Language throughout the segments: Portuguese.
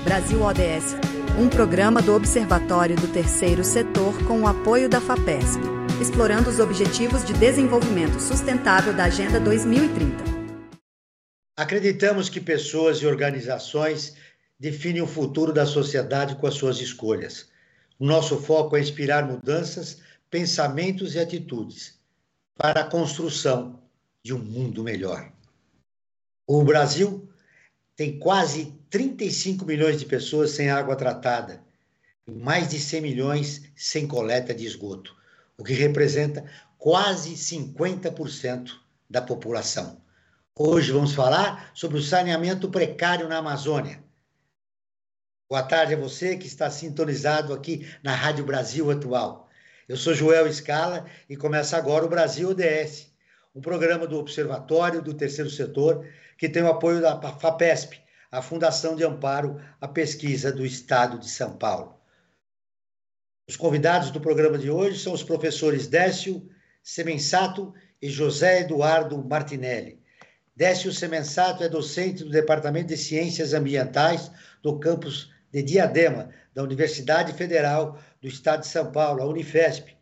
Brasil ODS, um programa do Observatório do Terceiro Setor com o apoio da FAPESP, explorando os Objetivos de Desenvolvimento Sustentável da Agenda 2030. Acreditamos que pessoas e organizações definem o futuro da sociedade com as suas escolhas. O nosso foco é inspirar mudanças, pensamentos e atitudes para a construção de um mundo melhor. O Brasil tem quase 35 milhões de pessoas sem água tratada e mais de 100 milhões sem coleta de esgoto, o que representa quase 50% da população. Hoje vamos falar sobre o saneamento precário na Amazônia. Boa tarde a você que está sintonizado aqui na Rádio Brasil Atual. Eu sou Joel Scala e começa agora o Brasil ODS, um programa do Observatório do Terceiro Setor que tem o apoio da FAPESP, a Fundação de Amparo à Pesquisa do Estado de São Paulo. Os convidados do programa de hoje são os professores Décio Semensato e José Eduardo Martinelli. Décio Semensato é docente do Departamento de Ciências Ambientais do campus de Diadema, da Universidade Federal do Estado de São Paulo, a Unifesp.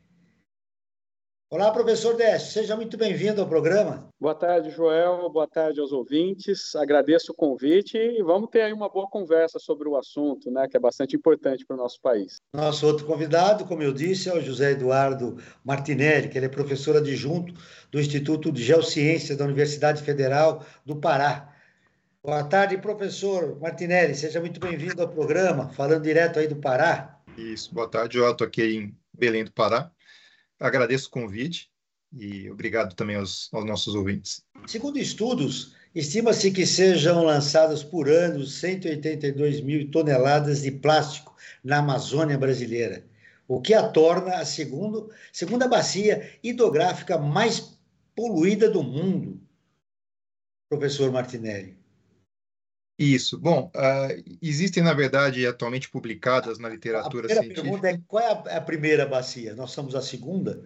Olá, professor Décio, seja muito bem-vindo ao programa. Boa tarde, Joel, boa tarde aos ouvintes, agradeço o convite e vamos ter aí uma boa conversa sobre o assunto, né, que é bastante importante para o nosso país. Nosso outro convidado, como eu disse, é o José Eduardo Martinelli, que ele é professor adjunto do Instituto de Geociências da Universidade Federal do Pará. Boa tarde, professor Martinelli, seja muito bem-vindo ao programa, falando direto aí do Pará. Isso, boa tarde, eu estou aqui em Belém do Pará. Agradeço o convite e obrigado também aos nossos ouvintes. Segundo estudos, estima-se que sejam lançadas por ano 182 mil toneladas de plástico na Amazônia brasileira, o que a torna a segunda bacia hidrográfica mais poluída do mundo. Professor Martinelli. Isso. Bom, existem, na verdade, atualmente publicadas na literatura científica... A primeira pergunta é qual é a primeira bacia? Nós somos a segunda?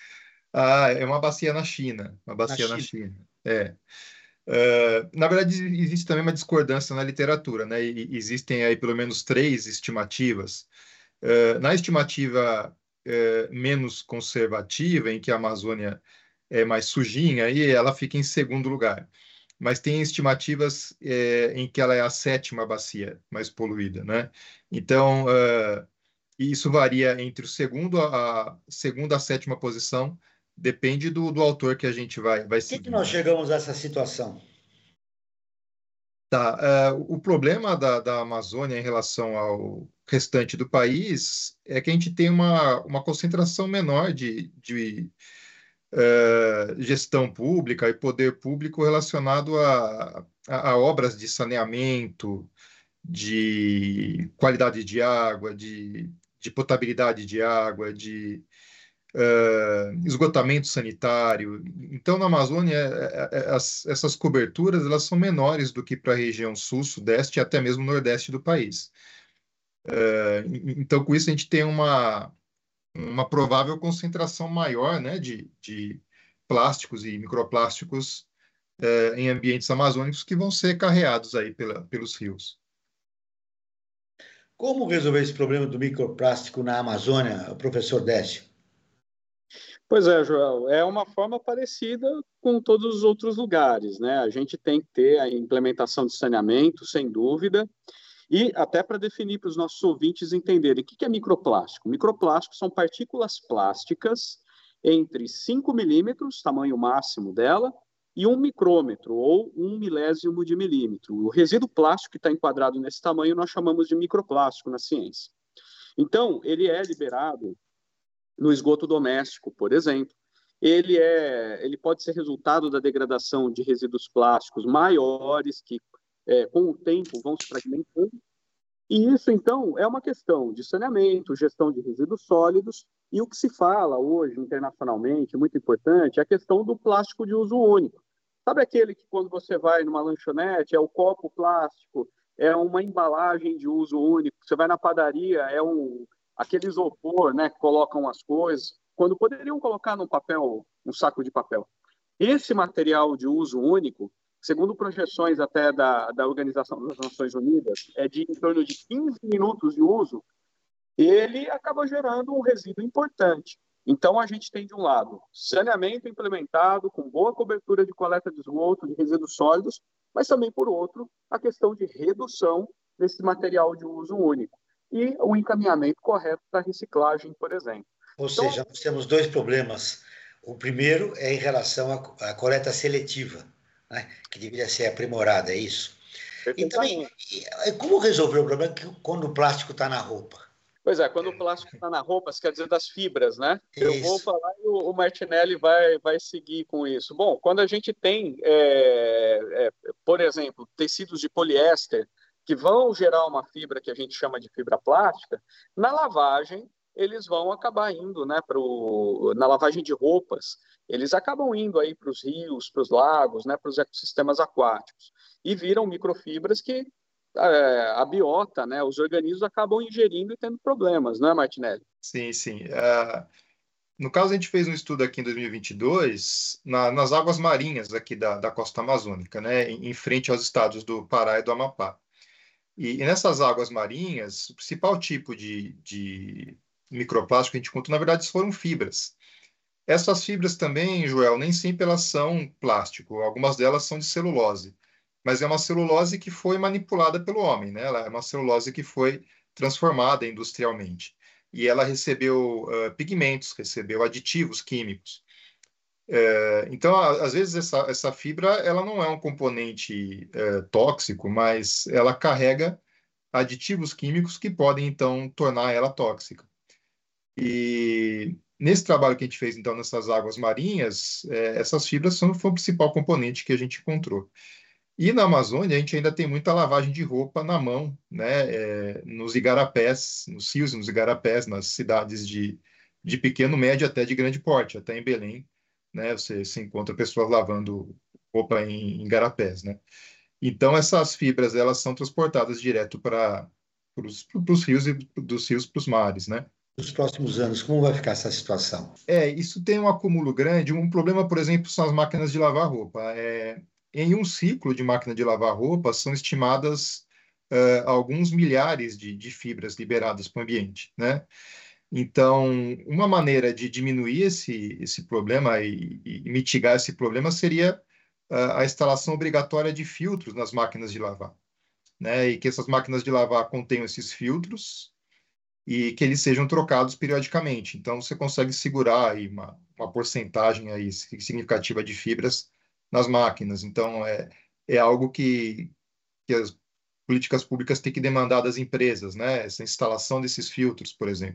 É uma bacia na China. Uma bacia na China. Na verdade, existe também uma discordância na literatura, né? E existem aí pelo menos 3 estimativas. Na estimativa menos conservativa, em que a Amazônia é mais sujinha, aí ela fica em segundo lugar. Mas tem estimativas em que ela é a 7ª bacia mais poluída, né? Então, isso varia entre a segunda a 7ª posição, depende do autor que a gente vai seguir. Por que nós chegamos a essa situação? Tá, o problema da Amazônia em relação ao restante do país é que a gente tem uma concentração menor de gestão pública e poder público relacionado a obras de saneamento, de qualidade de água, de potabilidade de água, de esgotamento sanitário. Então, na Amazônia, essas coberturas elas são menores do que para a região sul, sudeste e até mesmo nordeste do país. Então, com isso, a gente tem uma provável concentração maior, né, de plásticos e microplásticos em ambientes amazônicos que vão ser carreados aí pelos rios. Como resolver esse problema do microplástico na Amazônia, professor Décio? Pois é, Joel, é uma forma parecida com todos os outros lugares, né? A gente tem que ter a implementação de saneamento, sem dúvida, e até para definir para os nossos ouvintes entenderem o que é microplástico. Microplástico são partículas plásticas entre 5 milímetros, tamanho máximo dela, e 1 micrômetro, ou 1 milésimo de milímetro. O resíduo plástico que está enquadrado nesse tamanho nós chamamos de microplástico na ciência. Então, ele é liberado no esgoto doméstico, por exemplo. Ele pode ser resultado da degradação de resíduos plásticos maiores que com o tempo vão se fragmentando, e isso, então, é uma questão de saneamento, gestão de resíduos sólidos, e o que se fala hoje, internacionalmente, muito importante, é a questão do plástico de uso único. Sabe aquele que, quando você vai numa lanchonete, é o copo plástico, é uma embalagem de uso único, você vai na padaria, aquele isopor, né, que colocam as coisas, quando poderiam colocar num papel, um saco de papel. Esse material de uso único, segundo projeções até da Organização das Nações Unidas, é de em torno de 15 minutos de uso, ele acaba gerando um resíduo importante. Então, a gente tem, de um lado, saneamento implementado, com boa cobertura de coleta de esgoto, de resíduos sólidos, mas também, por outro, a questão de redução desse material de uso único e o encaminhamento correto para reciclagem, por exemplo. Ou seja, nós temos dois problemas. O primeiro é em relação à coleta seletiva, né, que deveria ser aprimorada, é isso? E também, como resolver o problema quando o plástico está na roupa? Pois é, quando o plástico está na roupa, quer dizer das fibras, né? Isso. Eu vou falar e o Martinelli vai seguir com isso. Bom, quando a gente tem, por exemplo, tecidos de poliéster que vão gerar uma fibra que a gente chama de fibra plástica, na lavagem eles vão acabar indo, né, na lavagem de roupas, eles acabam indo aí para os rios, para os lagos, né, para os ecossistemas aquáticos e viram microfibras que a biota, né, os organismos acabam ingerindo e tendo problemas, não é, Martinelli? Sim, sim. No caso, a gente fez um estudo aqui em 2022 nas águas marinhas aqui da costa amazônica, né, em frente aos estados do Pará e do Amapá. E nessas águas marinhas, o principal tipo de microplástico que a gente encontrou, na verdade, foram fibras. Essas fibras também, Joel, nem sempre elas são plástico, algumas delas são de celulose. Mas é uma celulose que foi manipulada pelo homem, né? Ela é uma celulose que foi transformada industrialmente. E ela recebeu pigmentos, recebeu aditivos químicos. Então, às vezes, essa fibra ela não é um componente tóxico, mas ela carrega aditivos químicos que podem, então, tornar ela tóxica. E nesse trabalho que a gente fez, então, nessas águas marinhas, essas fibras foi o principal componente que a gente encontrou. E na Amazônia, a gente ainda tem muita lavagem de roupa na mão, né? Nos igarapés, nos rios e nos igarapés, nas cidades de pequeno, médio até de grande porte, até em Belém, né? Você encontra pessoas lavando roupa em igarapés, né? Então, essas fibras, elas são transportadas direto para os rios e dos rios para os mares, né? Nos próximos anos, como vai ficar essa situação? Isso tem um acúmulo grande. Um problema, por exemplo, são as máquinas de lavar roupa. Em um ciclo de máquina de lavar roupa, são estimadas alguns milhares de fibras liberadas para o ambiente, né? Então, uma maneira de diminuir esse problema e mitigar esse problema seria a instalação obrigatória de filtros nas máquinas de lavar, né? E que essas máquinas de lavar contenham esses filtros e que eles sejam trocados periodicamente. Então, você consegue segurar aí uma porcentagem aí significativa de fibras nas máquinas. Então, é algo que as políticas públicas têm que demandar das empresas, né? Essa instalação desses filtros, por exemplo.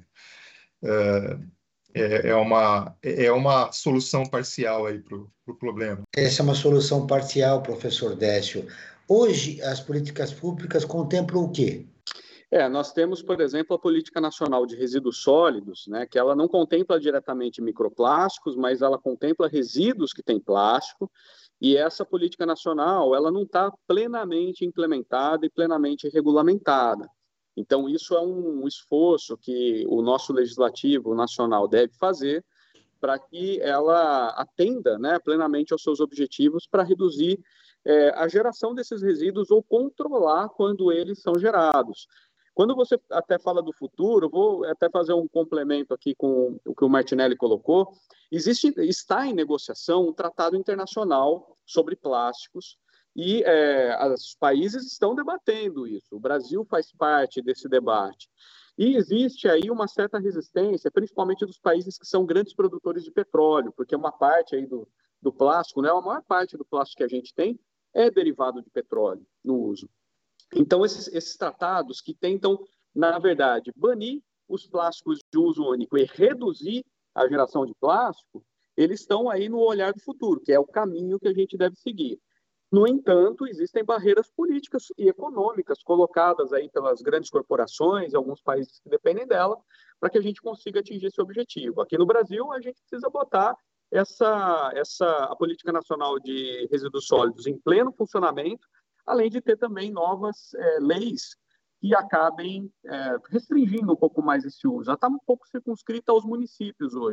É uma solução parcial aí para o problema. Essa é uma solução parcial, professor Décio. Hoje, as políticas públicas contemplam o quê? Nós temos, por exemplo, a Política Nacional de Resíduos Sólidos, né, que ela não contempla diretamente microplásticos, mas ela contempla resíduos que têm plástico, e essa política nacional ela não está plenamente implementada e plenamente regulamentada. Então, isso é um esforço que o nosso Legislativo Nacional deve fazer para que ela atenda, né, plenamente aos seus objetivos para reduzir a geração desses resíduos ou controlar quando eles são gerados. Quando você até fala do futuro, vou até fazer um complemento aqui com o que o Martinelli colocou. Está em negociação um tratado internacional sobre plásticos e os países estão debatendo isso. O Brasil faz parte desse debate. E existe aí uma certa resistência, principalmente dos países que são grandes produtores de petróleo, porque uma parte aí do plástico, né, a maior parte do plástico que a gente tem é derivado de petróleo no uso. Então, esses tratados que tentam, na verdade, banir os plásticos de uso único e reduzir a geração de plástico, eles estão aí no olhar do futuro, que é o caminho que a gente deve seguir. No entanto, existem barreiras políticas e econômicas colocadas aí pelas grandes corporações, alguns países que dependem dela, para que a gente consiga atingir esse objetivo. Aqui no Brasil, a gente precisa botar a Política Nacional de Resíduos Sólidos em pleno funcionamento, além de ter também novas leis que acabem restringindo um pouco mais esse uso. Ela está um pouco circunscrita aos municípios hoje.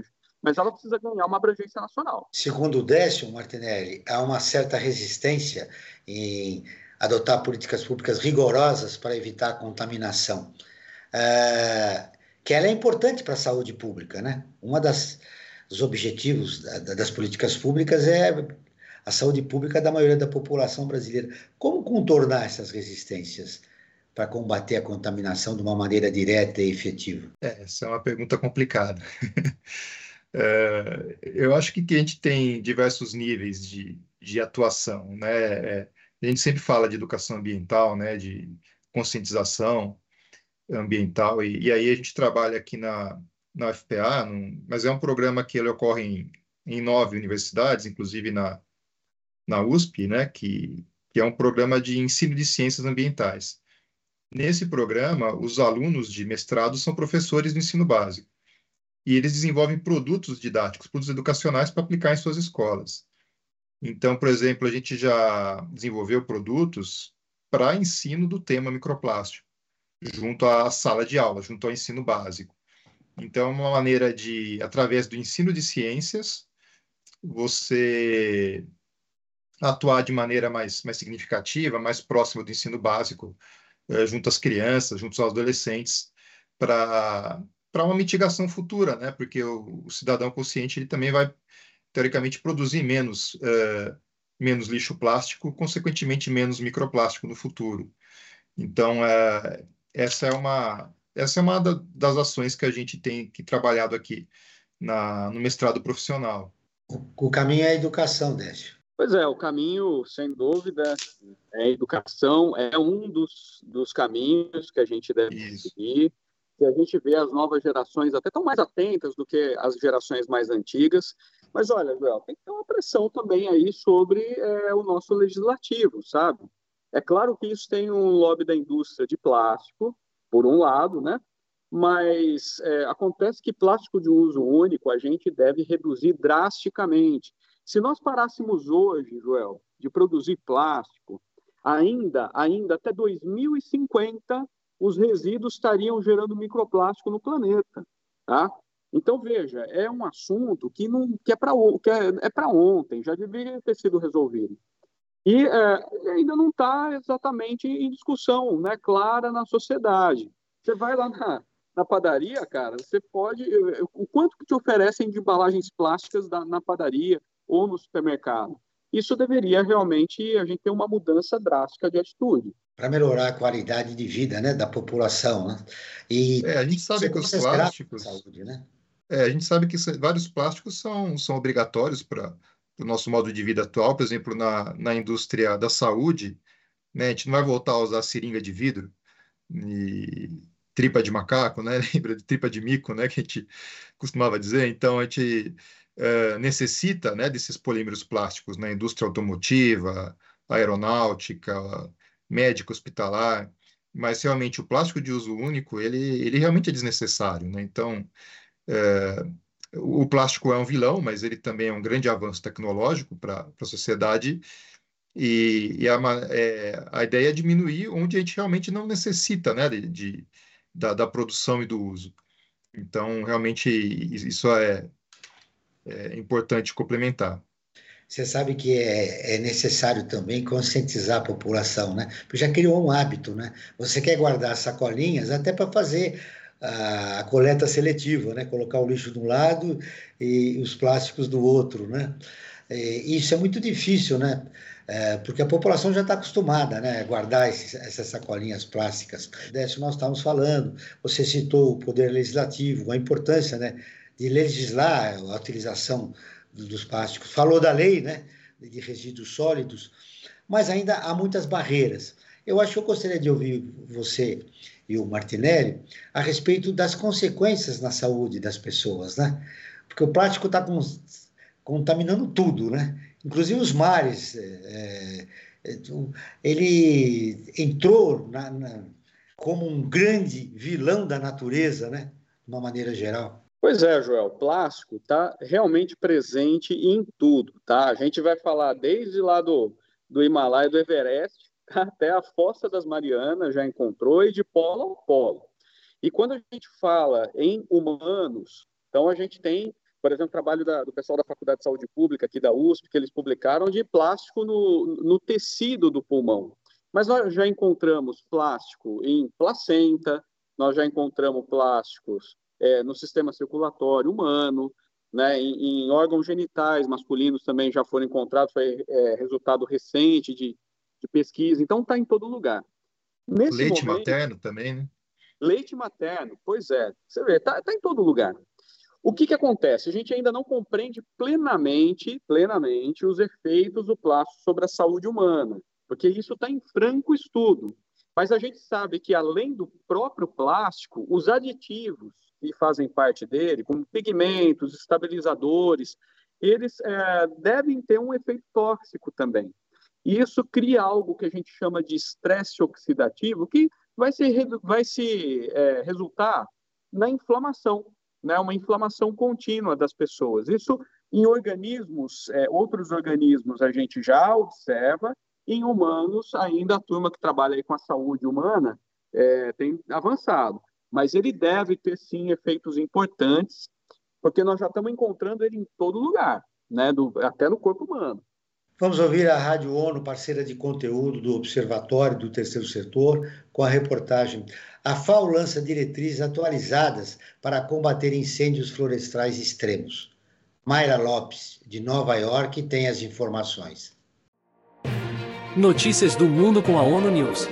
mas ela precisa ganhar uma abrangência nacional. Segundo o Décio Martinelli, há uma certa resistência em adotar políticas públicas rigorosas para evitar a contaminação, que ela é importante para a saúde pública, né? Dos objetivos das políticas públicas é a saúde pública da maioria da população brasileira. Como contornar essas resistências para combater a contaminação de uma maneira direta e efetiva? Essa é uma pergunta complicada. Eu acho que a gente tem diversos níveis de atuação, né? A gente sempre fala de educação ambiental, né? De conscientização ambiental, e aí a gente trabalha aqui na UFPA, mas é um programa que ele ocorre em 9 universidades, inclusive na USP, né? Que é um programa de ensino de ciências ambientais. Nesse programa, os alunos de mestrado são professores do ensino básico. E eles desenvolvem produtos didáticos, produtos educacionais para aplicar em suas escolas. Então, por exemplo, a gente já desenvolveu produtos para ensino do tema microplástico, junto à sala de aula, junto ao ensino básico. Então, é uma maneira de, através do ensino de ciências, você atuar de maneira mais significativa, mais próxima do ensino básico, junto às crianças, junto aos adolescentes, para uma mitigação futura, né? Porque o cidadão consciente ele também vai, teoricamente, produzir menos lixo plástico, consequentemente, menos microplástico no futuro. Então, essa é uma das ações que a gente tem trabalhado aqui no mestrado profissional. O caminho é a educação, Décio. Pois é, o caminho, sem dúvida, é a educação, é um dos caminhos que a gente deve seguir. Que a gente vê as novas gerações até estão mais atentas do que as gerações mais antigas. Mas, olha, Joel, tem que ter uma pressão também aí sobre o nosso legislativo, sabe? É claro que isso tem um lobby da indústria de plástico, por um lado, né? Mas acontece que plástico de uso único a gente deve reduzir drasticamente. Se nós parássemos hoje, Joel, de produzir plástico, ainda até 2050, os resíduos estariam gerando microplástico no planeta, tá? Então, veja, é um assunto que é para ontem, já deveria ter sido resolvido. E ainda não está exatamente em discussão, né, clara na sociedade. Você vai lá na padaria, cara, você pode... O quanto que te oferecem de embalagens plásticas na padaria ou no supermercado? Isso deveria realmente a gente ter uma mudança drástica de atitude. Para melhorar a qualidade de vida, né, da população, né? E a gente sabe que os plásticos... Saúde, né? A gente sabe que vários plásticos são obrigatórios para o nosso modo de vida atual. Por exemplo, na indústria da saúde, né, a gente não vai voltar a usar seringa de vidro e tripa de macaco, né? Lembra de tripa de mico, né, que a gente costumava dizer? Então, a gente necessita, né, desses polímeros plásticos na indústria automotiva, aeronáutica, médico, hospitalar, mas realmente o plástico de uso único, ele realmente é desnecessário, né? Então, o plástico é um vilão, mas ele também é um grande avanço tecnológico para a sociedade, e a ideia é diminuir onde a gente realmente não necessita, né, da produção e do uso. Então, realmente, isso é importante complementar. Você sabe que é necessário também conscientizar a população, né? Porque já criou um hábito, né? Você quer guardar sacolinhas até para fazer a coleta seletiva, né? Colocar o lixo de um lado e os plásticos do outro, né? Isso é muito difícil, né? Porque a população já está acostumada, né, a guardar essas sacolinhas plásticas. Décio, nós estávamos falando, você citou o Poder Legislativo, a importância, né, de legislar a utilização dos plásticos. Falou da lei, né, de resíduos sólidos, mas ainda há muitas barreiras. Eu acho que eu gostaria de ouvir você e o Martinelli a respeito das consequências na saúde das pessoas, né? Porque o plástico está contaminando tudo, né? Inclusive os mares. Ele entrou como um grande vilão da natureza, né? De uma maneira geral. Pois é, Joel, plástico está realmente presente em tudo, tá? A gente vai falar desde lá do Himalaia, do Everest, até a Fossa das Marianas já encontrou, e de polo a polo. E quando a gente fala em humanos, então a gente tem por exemplo, trabalho do pessoal da Faculdade de Saúde Pública aqui da USP, que eles publicaram de plástico no tecido do pulmão. Mas nós já encontramos plástico em placenta, nós já encontramos plásticos no sistema circulatório humano, né, em órgãos genitais masculinos também já foram encontrados, foi resultado recente de pesquisa, então está em todo lugar. Nesse Leite momento, materno também, né? leite materno, pois é, você vê, está em todo lugar. O que acontece? A gente ainda não compreende plenamente os efeitos do plástico sobre a saúde humana, porque isso está em franco estudo. Mas a gente sabe que, além do próprio plástico, os aditivos que fazem parte dele, como pigmentos, estabilizadores, eles devem ter um efeito tóxico também. E isso cria algo que a gente chama de estresse oxidativo, que vai se resultar na inflamação, né? Uma inflamação contínua das pessoas. Isso em organismos, outros organismos a gente já observa, em humanos ainda a turma que trabalha aí com a saúde humana tem avançado, mas ele deve ter sim efeitos importantes, porque nós já estamos encontrando ele em todo lugar, né? Até no corpo humano. Vamos ouvir a Rádio ONU, parceira de conteúdo do Observatório do Terceiro Setor, com a reportagem A FAO lança diretrizes atualizadas para combater incêndios florestais extremos. Mayra Lopes, de Nova York, tem as informações. Notícias do mundo com a ONU News.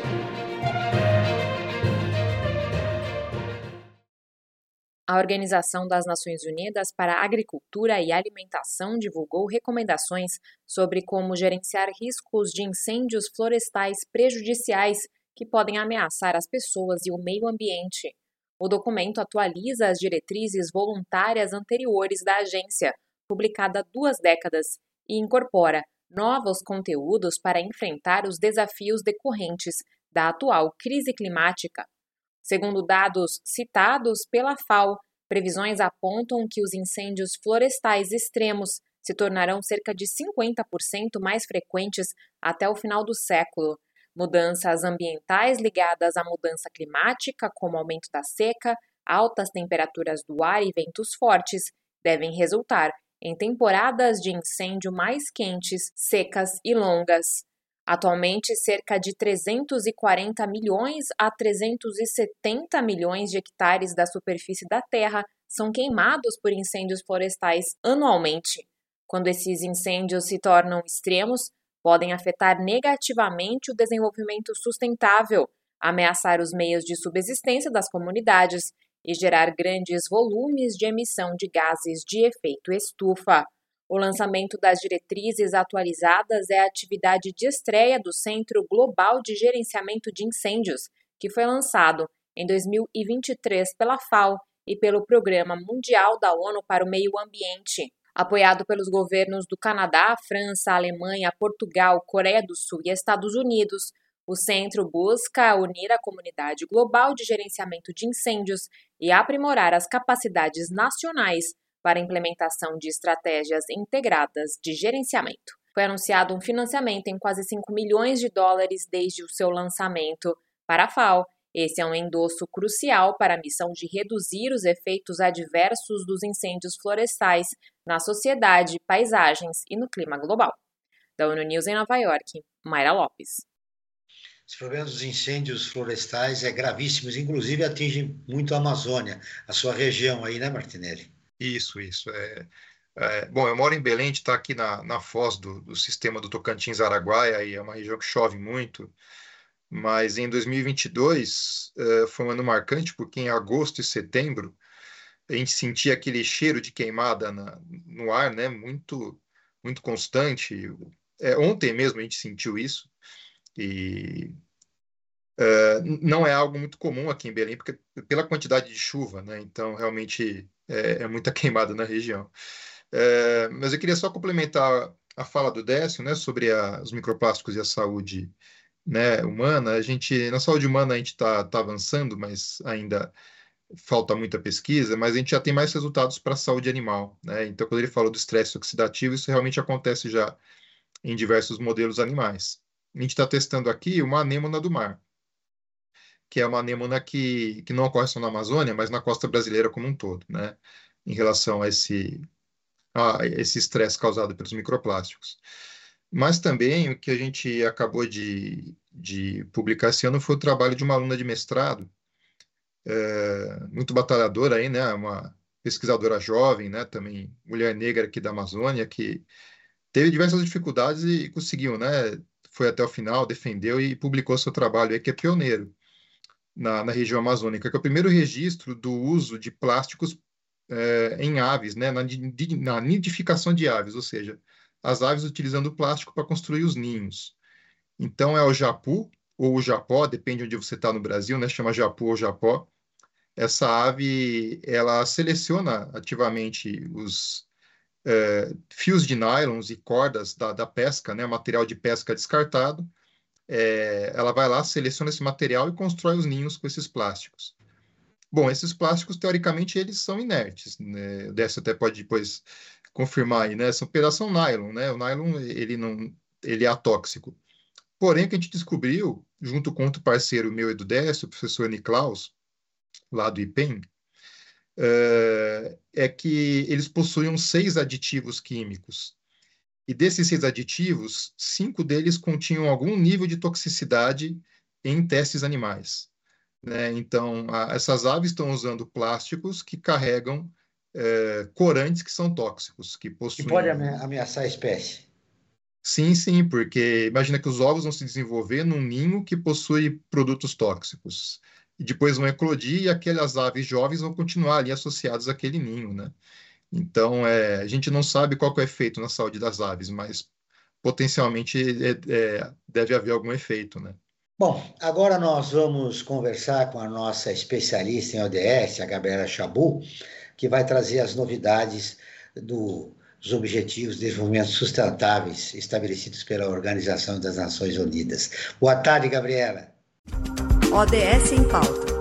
A Organização das Nações Unidas para a Agricultura e Alimentação divulgou recomendações sobre como gerenciar riscos de incêndios florestais prejudiciais que podem ameaçar as pessoas e o meio ambiente. O documento atualiza as diretrizes voluntárias anteriores da agência, publicada há 2 décadas, e incorpora novos conteúdos para enfrentar os desafios decorrentes da atual crise climática. Segundo dados citados pela FAO, previsões apontam que os incêndios florestais extremos se tornarão cerca de 50% mais frequentes até o final do século. Mudanças ambientais ligadas à mudança climática, como aumento da seca, altas temperaturas do ar e ventos fortes, devem resultar em temporadas de incêndio mais quentes, secas e longas. Atualmente, cerca de 340 milhões a 370 milhões de hectares da superfície da Terra são queimados por incêndios florestais anualmente. Quando esses incêndios se tornam extremos, podem afetar negativamente o desenvolvimento sustentável, ameaçar os meios de subsistência das comunidades e gerar grandes volumes de emissão de gases de efeito estufa. O lançamento das diretrizes atualizadas é a atividade de estreia do Centro Global de Gerenciamento de Incêndios, que foi lançado em 2023 pela FAO e pelo Programa Mundial da ONU para o Meio Ambiente. Apoiado pelos governos do Canadá, França, Alemanha, Portugal, Coreia do Sul e Estados Unidos, o centro busca unir a comunidade global de gerenciamento de incêndios e aprimorar as capacidades nacionais para a implementação de estratégias integradas de gerenciamento. Foi anunciado um financiamento em quase 5 milhões de dólares desde o seu lançamento. Para a FAO, esse é um endosso crucial para a missão de reduzir os efeitos adversos dos incêndios florestais na sociedade, paisagens e no clima global. Da ONU News em Nova York, Mayra Lopes. Os problemas dos incêndios florestais gravíssimos, inclusive atingem muito a Amazônia, a sua região aí, né, Martinelli? Isso. Bom, eu moro em Belém, a gente está aqui na foz do sistema do Tocantins-Araguaia, e é uma região que chove muito, mas em 2022 foi um ano marcante, porque em agosto e setembro a gente sentia aquele cheiro de queimada no ar, né, muito, muito constante. Ontem mesmo a gente sentiu isso, e não é algo muito comum aqui em Belém, porque pela quantidade de chuva, né, então realmente é muita queimada na região. Mas eu queria só complementar a fala do Décio, né, sobre os microplásticos e a saúde, né, humana. Na saúde humana a gente está avançando, mas ainda falta muita pesquisa, mas a gente já tem mais resultados para a saúde animal, né? Então, quando ele falou do estresse oxidativo, isso realmente acontece já em diversos modelos animais. A gente está testando aqui uma anêmona do mar, que é uma anêmona que não ocorre só na Amazônia, mas na costa brasileira como um todo, né? Em relação a esse estresse causado pelos microplásticos. Mas também o que a gente acabou de publicar esse ano foi o trabalho de uma aluna de mestrado, muito batalhadora aí, né? Uma pesquisadora jovem, né? Também mulher negra aqui da Amazônia, que teve diversas dificuldades e conseguiu, né? Foi até o final, defendeu e publicou seu trabalho aí, que é pioneiro na região amazônica, que é o primeiro registro do uso de plásticos em aves, né? Na nidificação de aves, ou seja, as aves utilizando o plástico para construir os ninhos. Então, é o japu, ou o japó, depende de onde você está no Brasil, né? Chama japu ou japó. Essa ave, ela seleciona ativamente os fios de nylons e cordas da pesca, né? Material de pesca descartado. Ela vai lá, seleciona esse material e constrói os ninhos com esses plásticos. Bom, esses plásticos, teoricamente, eles são inertes, né? O Décio até pode depois confirmar aí, né? São pedaços nylon, né? O nylon, ele é atóxico. Porém, o que a gente descobriu, junto com outro parceiro meu e do Décio, o professor Niklaus, lá do IPEM, é que eles possuíam 6 aditivos químicos. E desses 6 aditivos, 5 deles continham algum nível de toxicidade em testes animais, né? Então, essas aves estão usando plásticos que carregam corantes que são tóxicos, que possuem... Que pode ameaçar a espécie. Sim, sim, porque imagina que os ovos vão se desenvolver num ninho que possui produtos tóxicos. E depois vão eclodir e aquelas aves jovens vão continuar ali associadas àquele ninho, né? Então, a gente não sabe qual que é o efeito na saúde das aves, mas potencialmente deve haver algum efeito, né? Bom, agora nós vamos conversar com a nossa especialista em ODS, a Gabriela Chabu, que vai trazer as novidades dos Objetivos de Desenvolvimento Sustentáveis estabelecidos pela Organização das Nações Unidas. Boa tarde, Gabriela. ODS em pauta.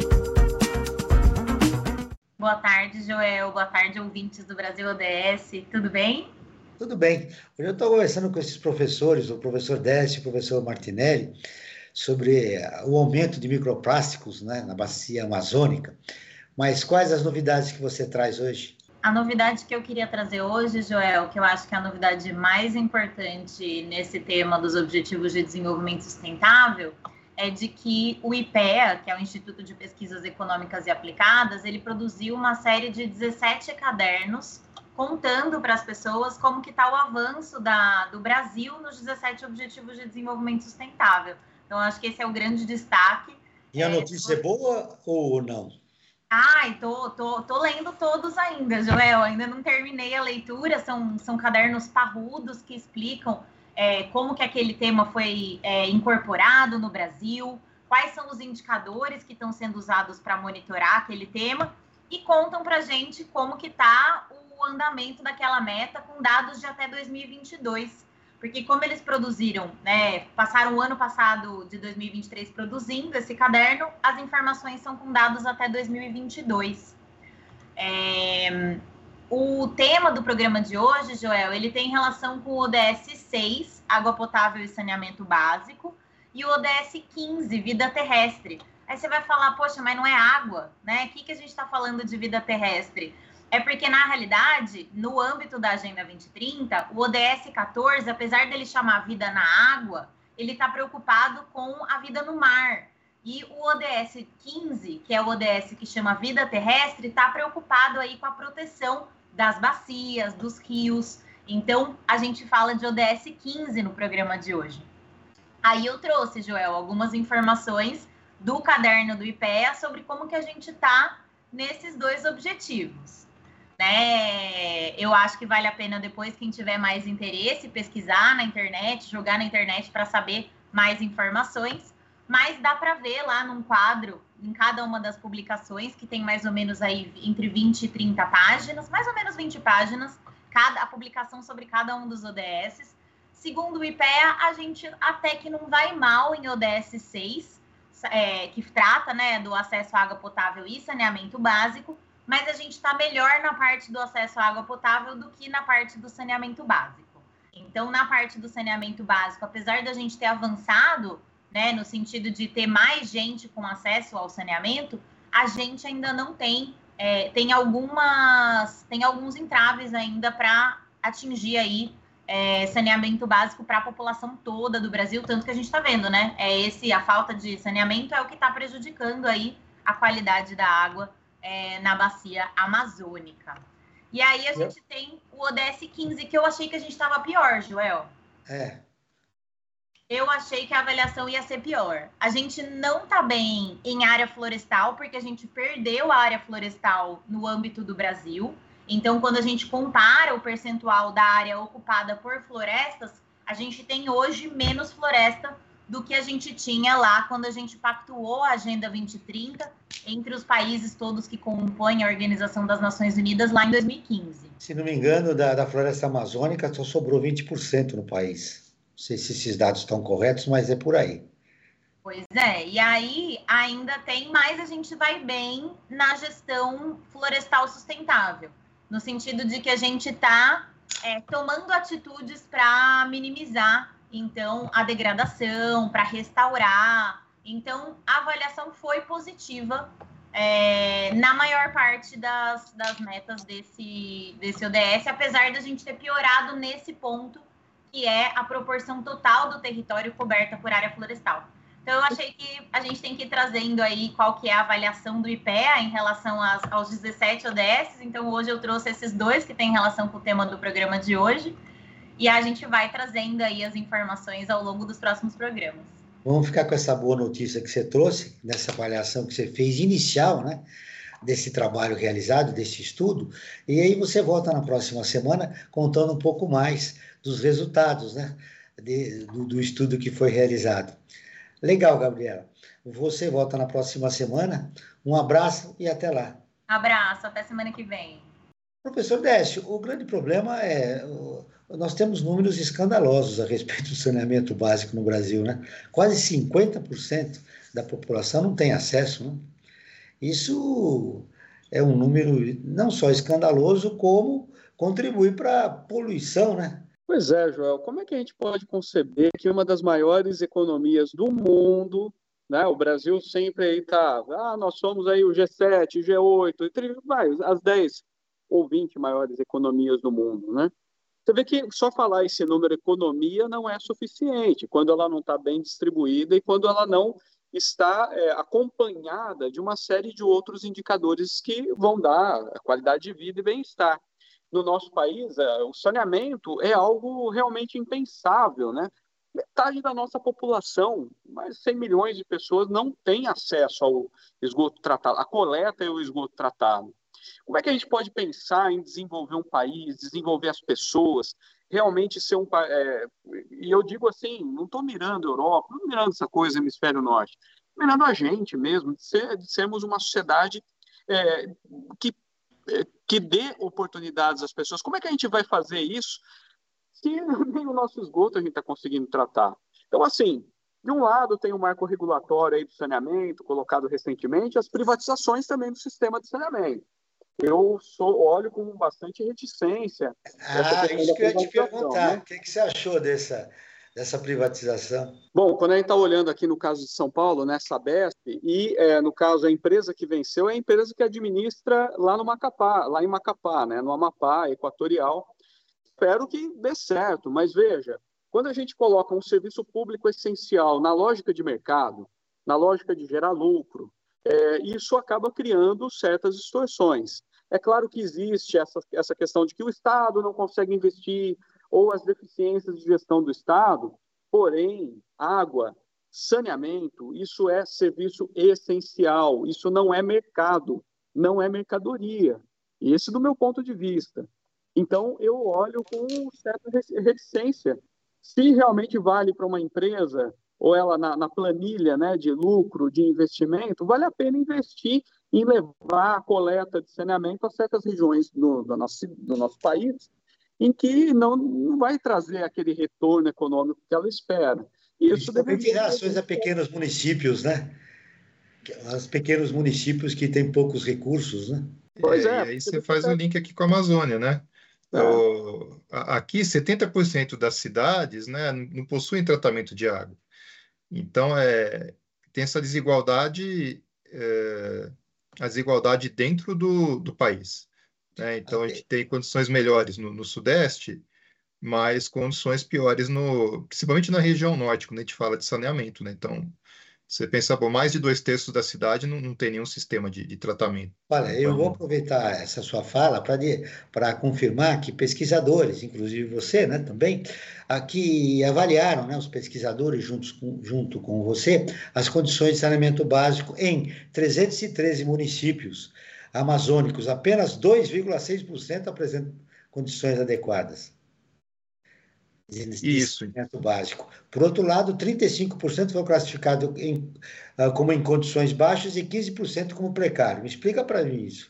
Boa tarde, Joel. Boa tarde, ouvintes do Brasil ODS. Tudo bem? Tudo bem. Hoje eu estou conversando com esses professores, o professor Décio e o professor Martinelli, sobre o aumento de microplásticos, né, na bacia amazônica. Mas quais as novidades que você traz hoje? A novidade que eu queria trazer hoje, Joel, que eu acho que é a novidade mais importante nesse tema dos Objetivos de Desenvolvimento Sustentável, é de que o IPEA, que é o Instituto de Pesquisas Econômicas e Aplicadas, ele produziu uma série de 17 cadernos contando para as pessoas como que está o avanço do Brasil nos 17 Objetivos de Desenvolvimento Sustentável. Então, acho que esse é o grande destaque. E a notícia é boa ou não? Ai, tô lendo todos ainda, Joel. Ainda não terminei a leitura. São cadernos parrudos que explicam como que aquele tema foi incorporado no Brasil, quais são os indicadores que estão sendo usados para monitorar aquele tema e contam para a gente como que está o andamento daquela meta com dados de até 2022. Porque como eles produziram, né, passaram o ano passado de 2023 produzindo esse caderno, as informações são com dados até 2022. O tema do programa de hoje, Joel, ele tem relação com o ODS 6, Água Potável e Saneamento Básico, e o ODS 15, Vida Terrestre. Aí você vai falar, poxa, mas não é água, né? O que a gente está falando de vida terrestre? É porque, na realidade, no âmbito da Agenda 2030, o ODS 14, apesar dele chamar vida na água, ele está preocupado com a vida no mar. E o ODS 15, que é o ODS que chama vida terrestre, está preocupado aí com a proteção das bacias, dos rios. Então, a gente fala de ODS 15 no programa de hoje. Aí eu trouxe, Joel, algumas informações do caderno do IPEA sobre como que a gente está nesses 2 objetivos. Eu acho que vale a pena depois, quem tiver mais interesse, pesquisar na internet, jogar na internet para saber mais informações, mas dá para ver lá num quadro, em cada uma das publicações, que tem mais ou menos aí entre 20 e 30 páginas, mais ou menos 20 páginas, a publicação sobre cada um dos ODS. Segundo o IPEA, a gente até que não vai mal em ODS 6, que trata, né, do acesso à água potável e saneamento básico, mas a gente está melhor na parte do acesso à água potável do que na parte do saneamento básico. Então, na parte do saneamento básico, apesar da gente ter avançado, né, no sentido de ter mais gente com acesso ao saneamento, a gente ainda não tem tem alguns entraves ainda para atingir aí saneamento básico para a população toda do Brasil, tanto que a gente está vendo, né? A falta de saneamento é o que está prejudicando aí a qualidade da água na bacia amazônica. E aí a gente tem o ODS 15, que eu achei que a gente estava pior, Joel. Eu achei que a avaliação ia ser pior. A gente não está bem em área florestal, porque a gente perdeu a área florestal no âmbito do Brasil. Então, quando a gente compara o percentual da área ocupada por florestas, a gente tem hoje menos floresta do que a gente tinha lá quando a gente pactuou a Agenda 2030 entre os países todos que compõem a Organização das Nações Unidas lá em 2015. Se não me engano, da floresta amazônica só sobrou 20% no país. Não sei se esses dados estão corretos, mas é por aí. Pois é, e aí ainda tem mais, a gente vai bem na gestão florestal sustentável, no sentido de que a gente está tomando atitudes para minimizar, então, a degradação, para restaurar. Então, a avaliação foi positiva na maior parte das metas desse ODS, apesar da gente ter piorado nesse ponto, que é a proporção total do território coberta por área florestal. Então, eu achei que a gente tem que ir trazendo aí qual que é a avaliação do IPEA em relação aos 17 ODS. Então, hoje eu trouxe esses dois que têm relação com o tema do programa de hoje. E a gente vai trazendo aí as informações ao longo dos próximos programas. Vamos ficar com essa boa notícia que você trouxe, nessa avaliação que você fez inicial, né? Desse trabalho realizado, desse estudo. E aí você volta na próxima semana contando um pouco mais dos resultados, né? Do estudo que foi realizado. Legal, Gabriela. Você volta na próxima semana. Um abraço e até lá. Abraço, até semana que vem. Professor Décio, o grande problema nós temos números escandalosos a respeito do saneamento básico no Brasil, né? Quase 50% da população não tem acesso, né? Isso é um número não só escandaloso, como contribui para a poluição, né? Pois é, Joel, como é que a gente pode conceber que uma das maiores economias do mundo, né, o Brasil sempre aí está, nós somos aí o G7, o G8, as 10 ou 20 maiores economias do mundo, né? Você vê que só falar esse número economia não é suficiente, quando ela não está bem distribuída e quando ela não está acompanhada de uma série de outros indicadores que vão dar qualidade de vida e bem-estar. No nosso país, o saneamento é algo realmente impensável, né? Metade da nossa população, mais de 100 milhões de pessoas, não tem acesso ao esgoto tratado, à coleta e ao esgoto tratado. Como é que a gente pode pensar em desenvolver um país, desenvolver as pessoas, realmente ser um país... e eu digo assim, não estou mirando a Europa, não estou mirando essa coisa do hemisfério norte, estou mirando a gente mesmo, de sermos uma sociedade que dê oportunidades às pessoas. Como é que a gente vai fazer isso se nem o nosso esgoto a gente está conseguindo tratar? Então, assim, de um lado tem o marco regulatório aí do saneamento, colocado recentemente, as privatizações também do sistema de saneamento. Eu olho com bastante reticência. Isso que eu ia te perguntar. Né? O que você achou dessa privatização? Bom, quando a gente está olhando aqui no caso de São Paulo, né, Sabesp, e no caso a empresa que venceu é a empresa que administra lá em Macapá, né, no Amapá Equatorial. Espero que dê certo, mas veja, quando a gente coloca um serviço público essencial na lógica de mercado, na lógica de gerar lucro, isso acaba criando certas distorções. É claro que existe essa questão de que o Estado não consegue investir ou as deficiências de gestão do Estado, porém, água, saneamento, isso é serviço essencial, isso não é mercado, não é mercadoria. Esse do meu ponto de vista. Então, eu olho com certa reticência. Se realmente vale para uma empresa, ou ela na planilha, né, de lucro, de investimento, vale a pena investir em levar a coleta de saneamento a certas regiões do nosso país, em que não vai trazer aquele retorno econômico que ela espera. Isso também tem ações a pequenos municípios, né? Os pequenos municípios que têm poucos recursos, né? Pois é. E aí você faz o link aqui com a Amazônia, né? Aqui, 70% das cidades, né, não possuem tratamento de água. Então, tem essa desigualdade a desigualdade dentro do país, né? Então, a gente tem condições melhores no Sudeste, mas condições piores principalmente na região norte, quando a gente fala de saneamento, né? Então, você pensa, bom, mais de 2/3 da cidade não tem nenhum sistema de tratamento. Olha, eu vou Então, aproveitar essa sua fala para confirmar que pesquisadores, inclusive você, né, também, aqui avaliaram, né, os pesquisadores junto com você, as condições de saneamento básico em 313 municípios amazônicos. Apenas 2,6% apresentam condições adequadas de isso. saneamento básico. Por outro lado, 35% foi classificado como em condições baixas e 15% como precário. Me explica para mim isso.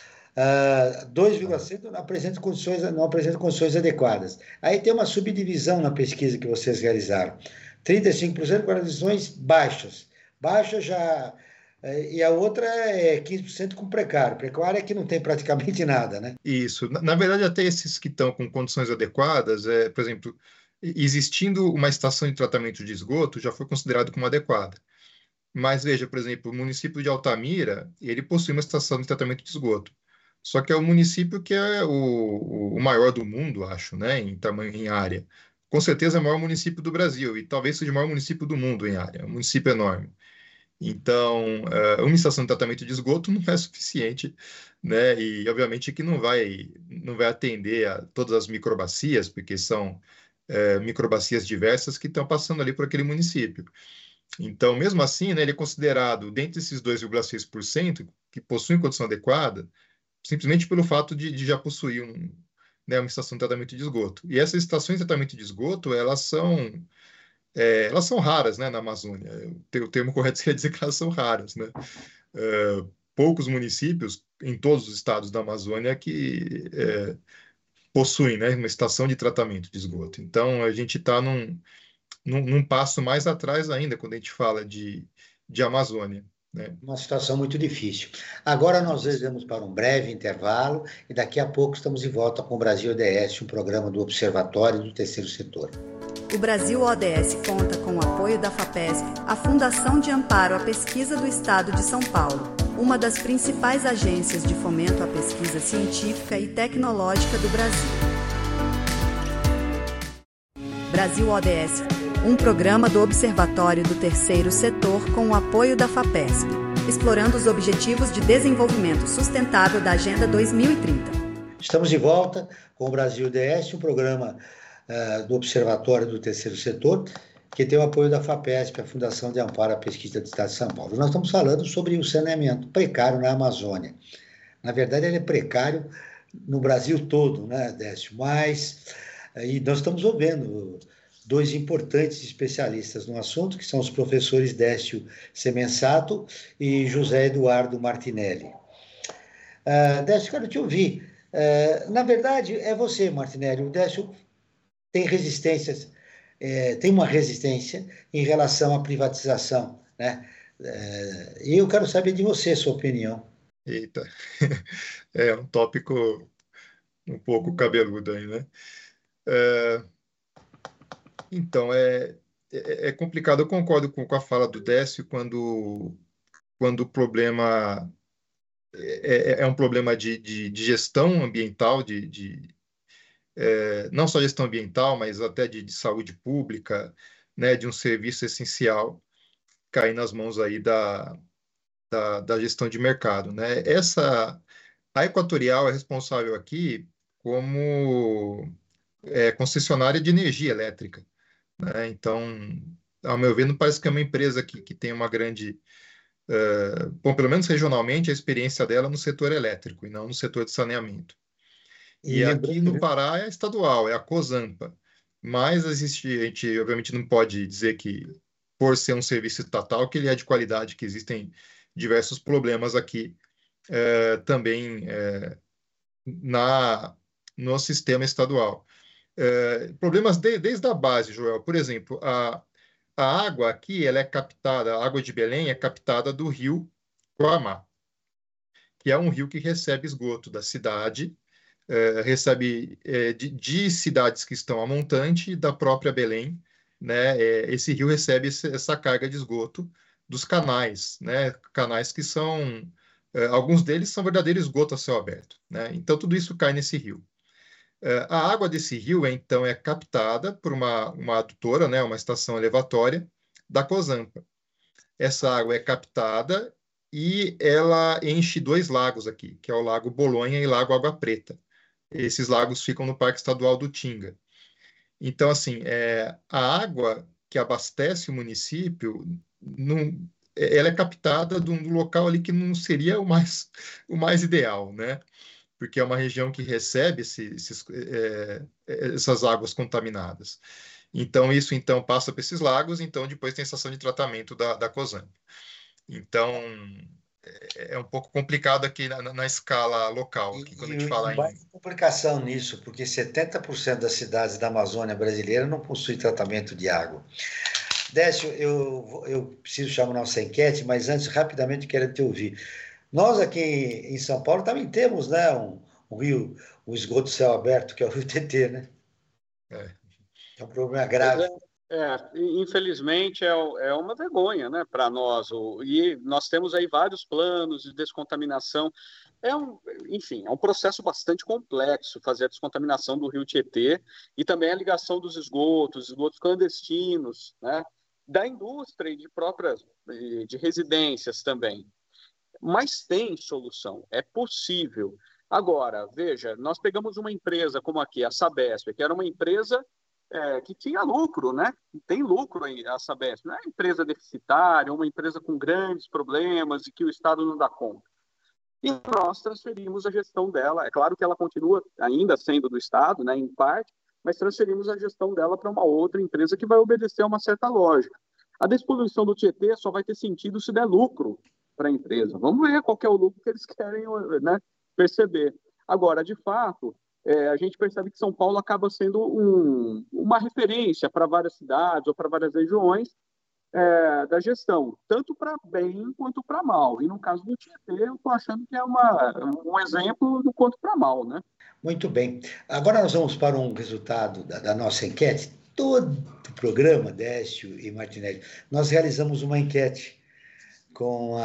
2,7% não apresentam condições adequadas. Aí tem uma subdivisão na pesquisa que vocês realizaram. 35% com condições baixas. Baixa já... E a outra é 15% com precário. Precário é que não tem praticamente nada, né? Isso. Na verdade, até esses que estão com condições adequadas, por exemplo, existindo uma estação de tratamento de esgoto, já foi considerado como adequada. Mas veja, por exemplo, o município de Altamira, ele possui uma estação de tratamento de esgoto. Só que é o município que é o maior do mundo, acho, né, em tamanho, em área. Com certeza é o maior município do Brasil e talvez seja o maior município do mundo em área. É um município enorme. Então, uma estação de tratamento de esgoto não é suficiente, né? E obviamente que não vai atender a todas as microbacias, porque são microbacias diversas que estão passando ali por aquele município. Então, mesmo assim, né, ele é considerado, dentre esses 2,6% que possuem condição adequada, simplesmente pelo fato de já possuir né, uma estação de tratamento de esgoto. E essas estações de tratamento de esgoto, elas são raras, né, na Amazônia. O termo correto seria dizer que elas são raras, né? Poucos municípios em todos os estados da Amazônia que possuem, né, uma estação de tratamento de esgoto. Então, a gente está num passo mais atrás ainda quando a gente fala de Amazônia, né? Uma situação muito difícil. Agora nós vamos para um breve intervalo e daqui a pouco estamos de volta com o Brasil ODS, um programa do Observatório do Terceiro Setor. O Brasil ODS conta com o apoio da FAPESP, a Fundação de Amparo à Pesquisa do Estado de São Paulo, uma das principais agências de fomento à pesquisa científica e tecnológica do Brasil. Brasil ODS, um programa do Observatório do Terceiro Setor com o apoio da FAPESP, explorando os Objetivos de Desenvolvimento Sustentável da Agenda 2030. Estamos de volta com o Brasil ODS, um programa do Observatório do Terceiro Setor, que tem o apoio da FAPESP, a Fundação de Amparo à Pesquisa do Estado de São Paulo. Nós estamos falando sobre o saneamento precário na Amazônia. Na verdade, ele é precário no Brasil todo, né, Décio? E nós estamos ouvindo dois importantes especialistas no assunto, que são os professores Décio Semensato e José Eduardo Martinelli. Décio, quero te ouvir. Na verdade, é você, Martinelli. O Décio tem uma resistência em relação à privatização, né? E eu quero saber de você, sua opinião. Eita, é um tópico um pouco cabeludo aí, né? Então, é complicado. Eu concordo com a fala do Décio quando o problema é um problema de gestão ambiental, não só gestão ambiental, mas até de saúde pública, né, de um serviço essencial cair nas mãos aí da gestão de mercado, né? A Equatorial é responsável aqui como concessionária de energia elétrica, né? Então, ao meu ver, não parece que é uma empresa que tem uma grande... bom, pelo menos regionalmente, a experiência dela no setor elétrico e não no setor de saneamento. E aqui no Pará é estadual, é a Cosampa. Mas a gente obviamente não pode dizer que, por ser um serviço estatal, que ele é de qualidade, que existem diversos problemas aqui também no sistema estadual. Problemas desde a base, Joel. Por exemplo, a água aqui, ela é captada, a água de Belém é captada do rio Guamá, que é um rio que recebe esgoto da cidade, recebe de cidades que estão a montante da própria Belém, né? Esse rio recebe essa carga de esgoto dos canais, né? Canais que são Alguns deles são verdadeiro esgoto a céu aberto, né? Então, tudo isso cai nesse rio. A água desse rio, então, é captada por uma adutora, né, uma estação elevatória da Cosampa. Essa água é captada e ela enche 2 lagos aqui, que é o Lago Bolonha e Lago Água Preta. Esses lagos ficam no Parque Estadual do Tinga. Então, assim, a água que abastece o município, ela é captada de um local ali que não seria o mais ideal, né? Porque é uma região que recebe essas águas contaminadas. Então, isso então passa para esses lagos, então depois tem a estação de tratamento da Cosampa. Então, é um pouco complicado aqui na escala local, aqui, quando a gente fala mais complicação nisso, porque 70% das cidades da Amazônia brasileira não possuem tratamento de água. Décio, eu preciso chamar nossa enquete, mas antes, rapidamente, quero te ouvir. Nós aqui em São Paulo também temos, né, um rio, um esgoto céu aberto, que é o Rio Tietê, né? É um problema grave. Infelizmente é uma vergonha, né, para nós. E nós temos aí vários planos de descontaminação. Enfim, é um processo bastante complexo fazer a descontaminação do Rio Tietê e também a ligação dos esgotos clandestinos, né, da indústria e de residências também. Mas tem solução, é possível. Agora, veja, nós pegamos uma empresa como aqui, a Sabesp, que era uma empresa que tinha lucro, né? Tem lucro aí, a Sabesp. Não é uma empresa deficitária, uma empresa com grandes problemas e que o Estado não dá conta. E nós transferimos a gestão dela. É claro que ela continua ainda sendo do Estado, né, em parte, mas transferimos a gestão dela para uma outra empresa que vai obedecer a uma certa lógica. A despoluição do Tietê só vai ter sentido se der lucro para a empresa. Vamos ver qual que é o lucro que eles querem, né, perceber. Agora, de fato, a gente percebe que São Paulo acaba sendo uma referência para várias cidades ou para várias regiões da gestão, tanto para bem quanto para mal. E no caso do Tietê, eu estou achando que é um exemplo do quanto para mal, né? Muito bem. Agora nós vamos para um resultado da nossa enquete. Todo o programa, Décio e Martinelli, nós realizamos uma enquete com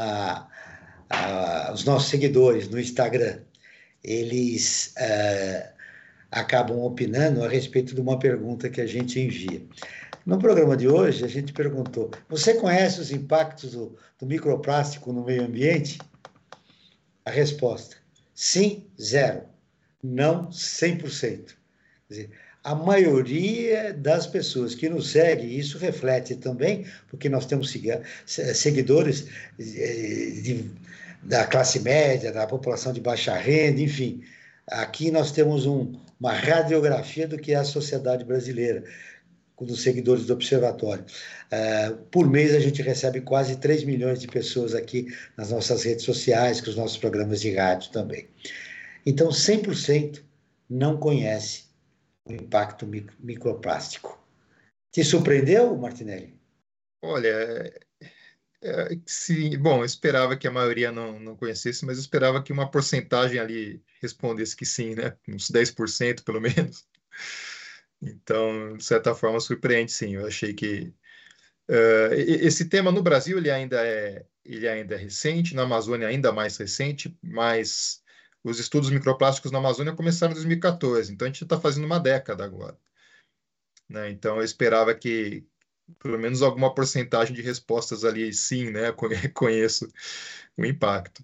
os nossos seguidores no Instagram. Eles acabam opinando a respeito de uma pergunta que a gente envia. No programa de hoje, a gente perguntou: você conhece os impactos do microplástico no meio ambiente? A resposta: sim, 0. Não, 100%. Quer dizer, a maioria das pessoas que nos segue, isso reflete também, porque nós temos seguidores da classe média, da população de baixa renda, enfim. Aqui nós temos uma radiografia do que é a sociedade brasileira, dos seguidores do Observatório. Por mês a gente recebe quase 3 milhões de pessoas aqui nas nossas redes sociais, com os nossos programas de rádio também. Então, 100% não conhece o impacto microplástico. Te surpreendeu, Martinelli? Olha, bom, eu esperava que a maioria não conhecesse, mas eu esperava que uma porcentagem ali respondesse que sim, né? Uns 10% pelo menos. Então, de certa forma, surpreende, sim. Eu achei que esse tema no Brasil ele ainda é recente, na Amazônia ainda mais recente, mas os estudos microplásticos na Amazônia começaram em 2014, então a gente está fazendo uma década agora, né? Então eu esperava que pelo menos alguma porcentagem de respostas ali, sim, né? Conheço o impacto.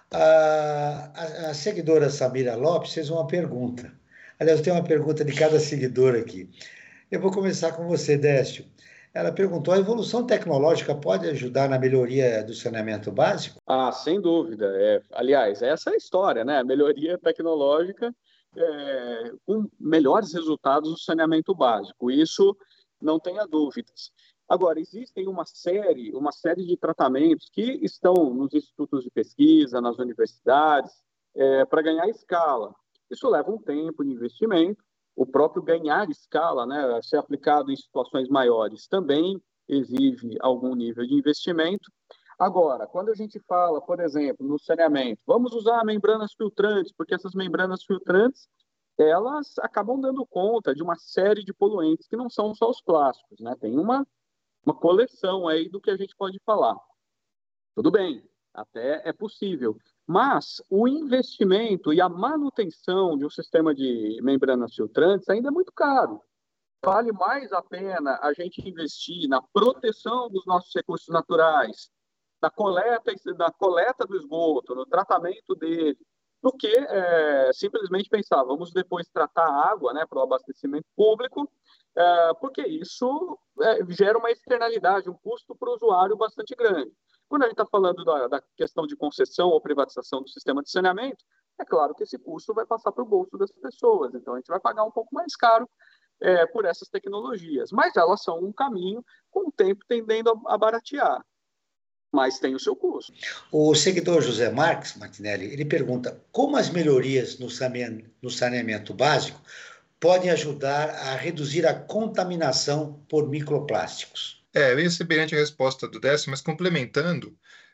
A seguidora Samira Lopes fez uma pergunta. Aliás, eu tenho uma pergunta de cada seguidor aqui. Eu vou começar com você, Décio. Ela perguntou: a evolução tecnológica pode ajudar na melhoria do saneamento básico? Sem dúvida. Aliás, essa é a história, né? A melhoria tecnológica com melhores resultados no saneamento básico. Isso não tenha dúvidas. Agora, existem uma série de tratamentos que estão nos institutos de pesquisa, nas universidades, para ganhar escala. Isso leva um tempo de investimento. O próprio ganhar escala, né, ser aplicado em situações maiores, também exige algum nível de investimento. Agora, quando a gente fala, por exemplo, no saneamento, vamos usar membranas filtrantes, porque essas membranas filtrantes, elas acabam dando conta de uma série de poluentes que não são só os plásticos, né? Tem uma coleção aí do que a gente pode falar. Tudo bem, até é possível. Mas o investimento e a manutenção de um sistema de membranas filtrantes ainda é muito caro. Vale mais a pena a gente investir na proteção dos nossos recursos naturais, na coleta do esgoto, no tratamento dele, do que simplesmente pensar, vamos depois tratar a água, né, para o abastecimento público, porque isso gera uma externalidade, um custo para o usuário bastante grande. Quando a gente está falando da questão de concessão ou privatização do sistema de saneamento, é claro que esse custo vai passar para o bolso das pessoas, então a gente vai pagar um pouco mais caro por essas tecnologias, mas elas são um caminho, com o tempo tendendo a baratear, mas tem o seu custo. O seguidor José Marques Martinelli, ele pergunta como as melhorias no saneamento básico podem ajudar a reduzir a contaminação por microplásticos. Eu ia ser brilhante a resposta do Décio, mas complementando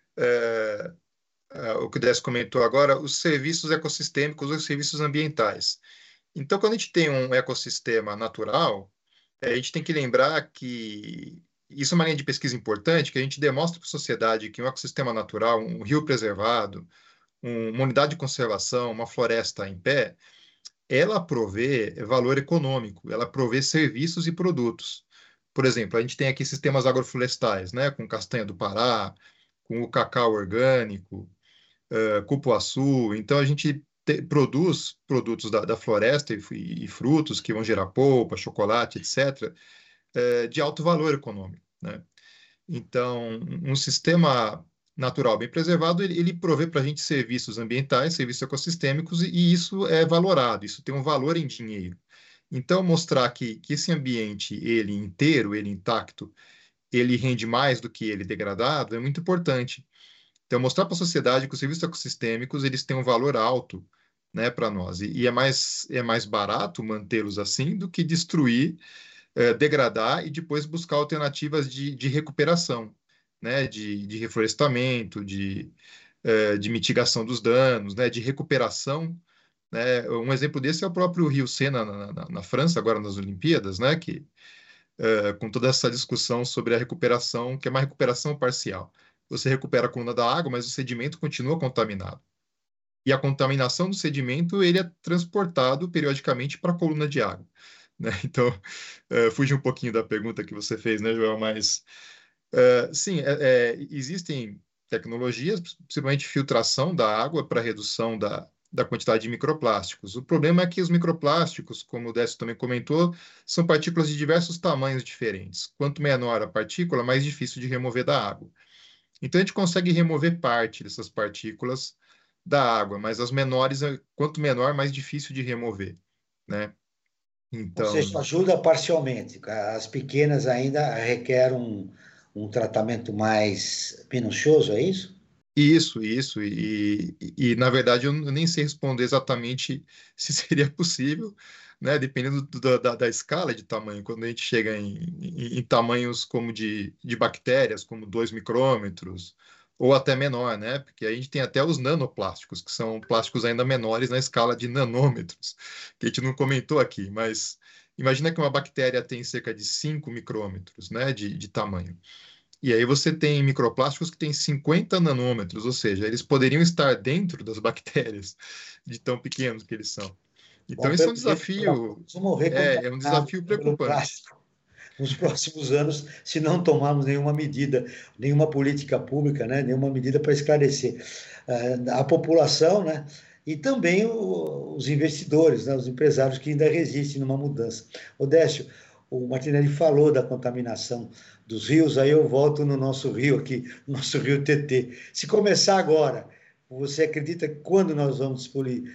o que o Décio comentou agora, os serviços ecossistêmicos, os serviços ambientais. Então, quando a gente tem um ecossistema natural, a gente tem que lembrar que isso é uma linha de pesquisa importante, que a gente demonstra para a sociedade que um ecossistema natural, um rio preservado, uma unidade de conservação, uma floresta em pé, ela provê valor econômico, ela provê serviços e produtos. Por exemplo, a gente tem aqui sistemas agroflorestais, né, com castanha do Pará, com o cacau orgânico, cupuaçu. Então, a gente produz produtos da floresta e frutos que vão gerar polpa, chocolate, etc., de alto valor econômico, né? Então, um sistema natural bem preservado, ele provê para a gente serviços ambientais, serviços ecossistêmicos, e isso é valorado, isso tem um valor em dinheiro. Então, mostrar que esse ambiente, ele inteiro, ele intacto, ele rende mais do que ele degradado, é muito importante. Então, mostrar para a sociedade que os serviços ecossistêmicos, eles têm um valor alto, né, para nós. E é mais barato mantê-los assim do que destruir, degradar e depois buscar alternativas de recuperação, né, de reflorestamento, de mitigação dos danos, né, de recuperação, né. Um exemplo desse é o próprio Rio Sena, na França, agora nas Olimpíadas, né, que, com toda essa discussão sobre a recuperação, que é uma recuperação parcial. Você recupera a coluna da água, mas o sedimento continua contaminado. E a contaminação do sedimento, ele é transportado periodicamente para a coluna de água, né? Então, fugi um pouquinho da pergunta que você fez, né, Joel? Mas, sim, existem tecnologias, principalmente filtração da água para redução da quantidade de microplásticos. O problema é que os microplásticos, como o Décio também comentou, são partículas de diversos tamanhos diferentes. Quanto menor a partícula, mais difícil de remover da água. Então, a gente consegue remover parte dessas partículas da água, mas as menores, quanto menor, mais difícil de remover, né? Então, ou seja, ajuda parcialmente. As pequenas ainda requerem um tratamento mais minucioso, é isso? Isso. E, na verdade, eu nem sei responder exatamente se seria possível, né? Dependendo da escala de tamanho. Quando a gente chega em tamanhos como de bactérias, como 2 micrômetros, ou até menor, né? Porque a gente tem até os nanoplásticos, que são plásticos ainda menores na escala de nanômetros, que a gente não comentou aqui, mas imagina que uma bactéria tem cerca de 5 micrômetros, né, de tamanho. E aí você tem microplásticos que têm 50 nanômetros, ou seja, eles poderiam estar dentro das bactérias, de tão pequenos que eles são. Então, isso é um desafio, é um desafio preocupante. Nos próximos anos, se não tomarmos nenhuma medida, nenhuma política pública, né, nenhuma medida para esclarecer a população, né, e também os investidores, né, os empresários que ainda resistem numa mudança. Odécio, o Martinelli falou da contaminação dos rios, aí eu volto no nosso rio aqui, nosso rio Tietê. Se começar agora, você acredita que quando nós vamos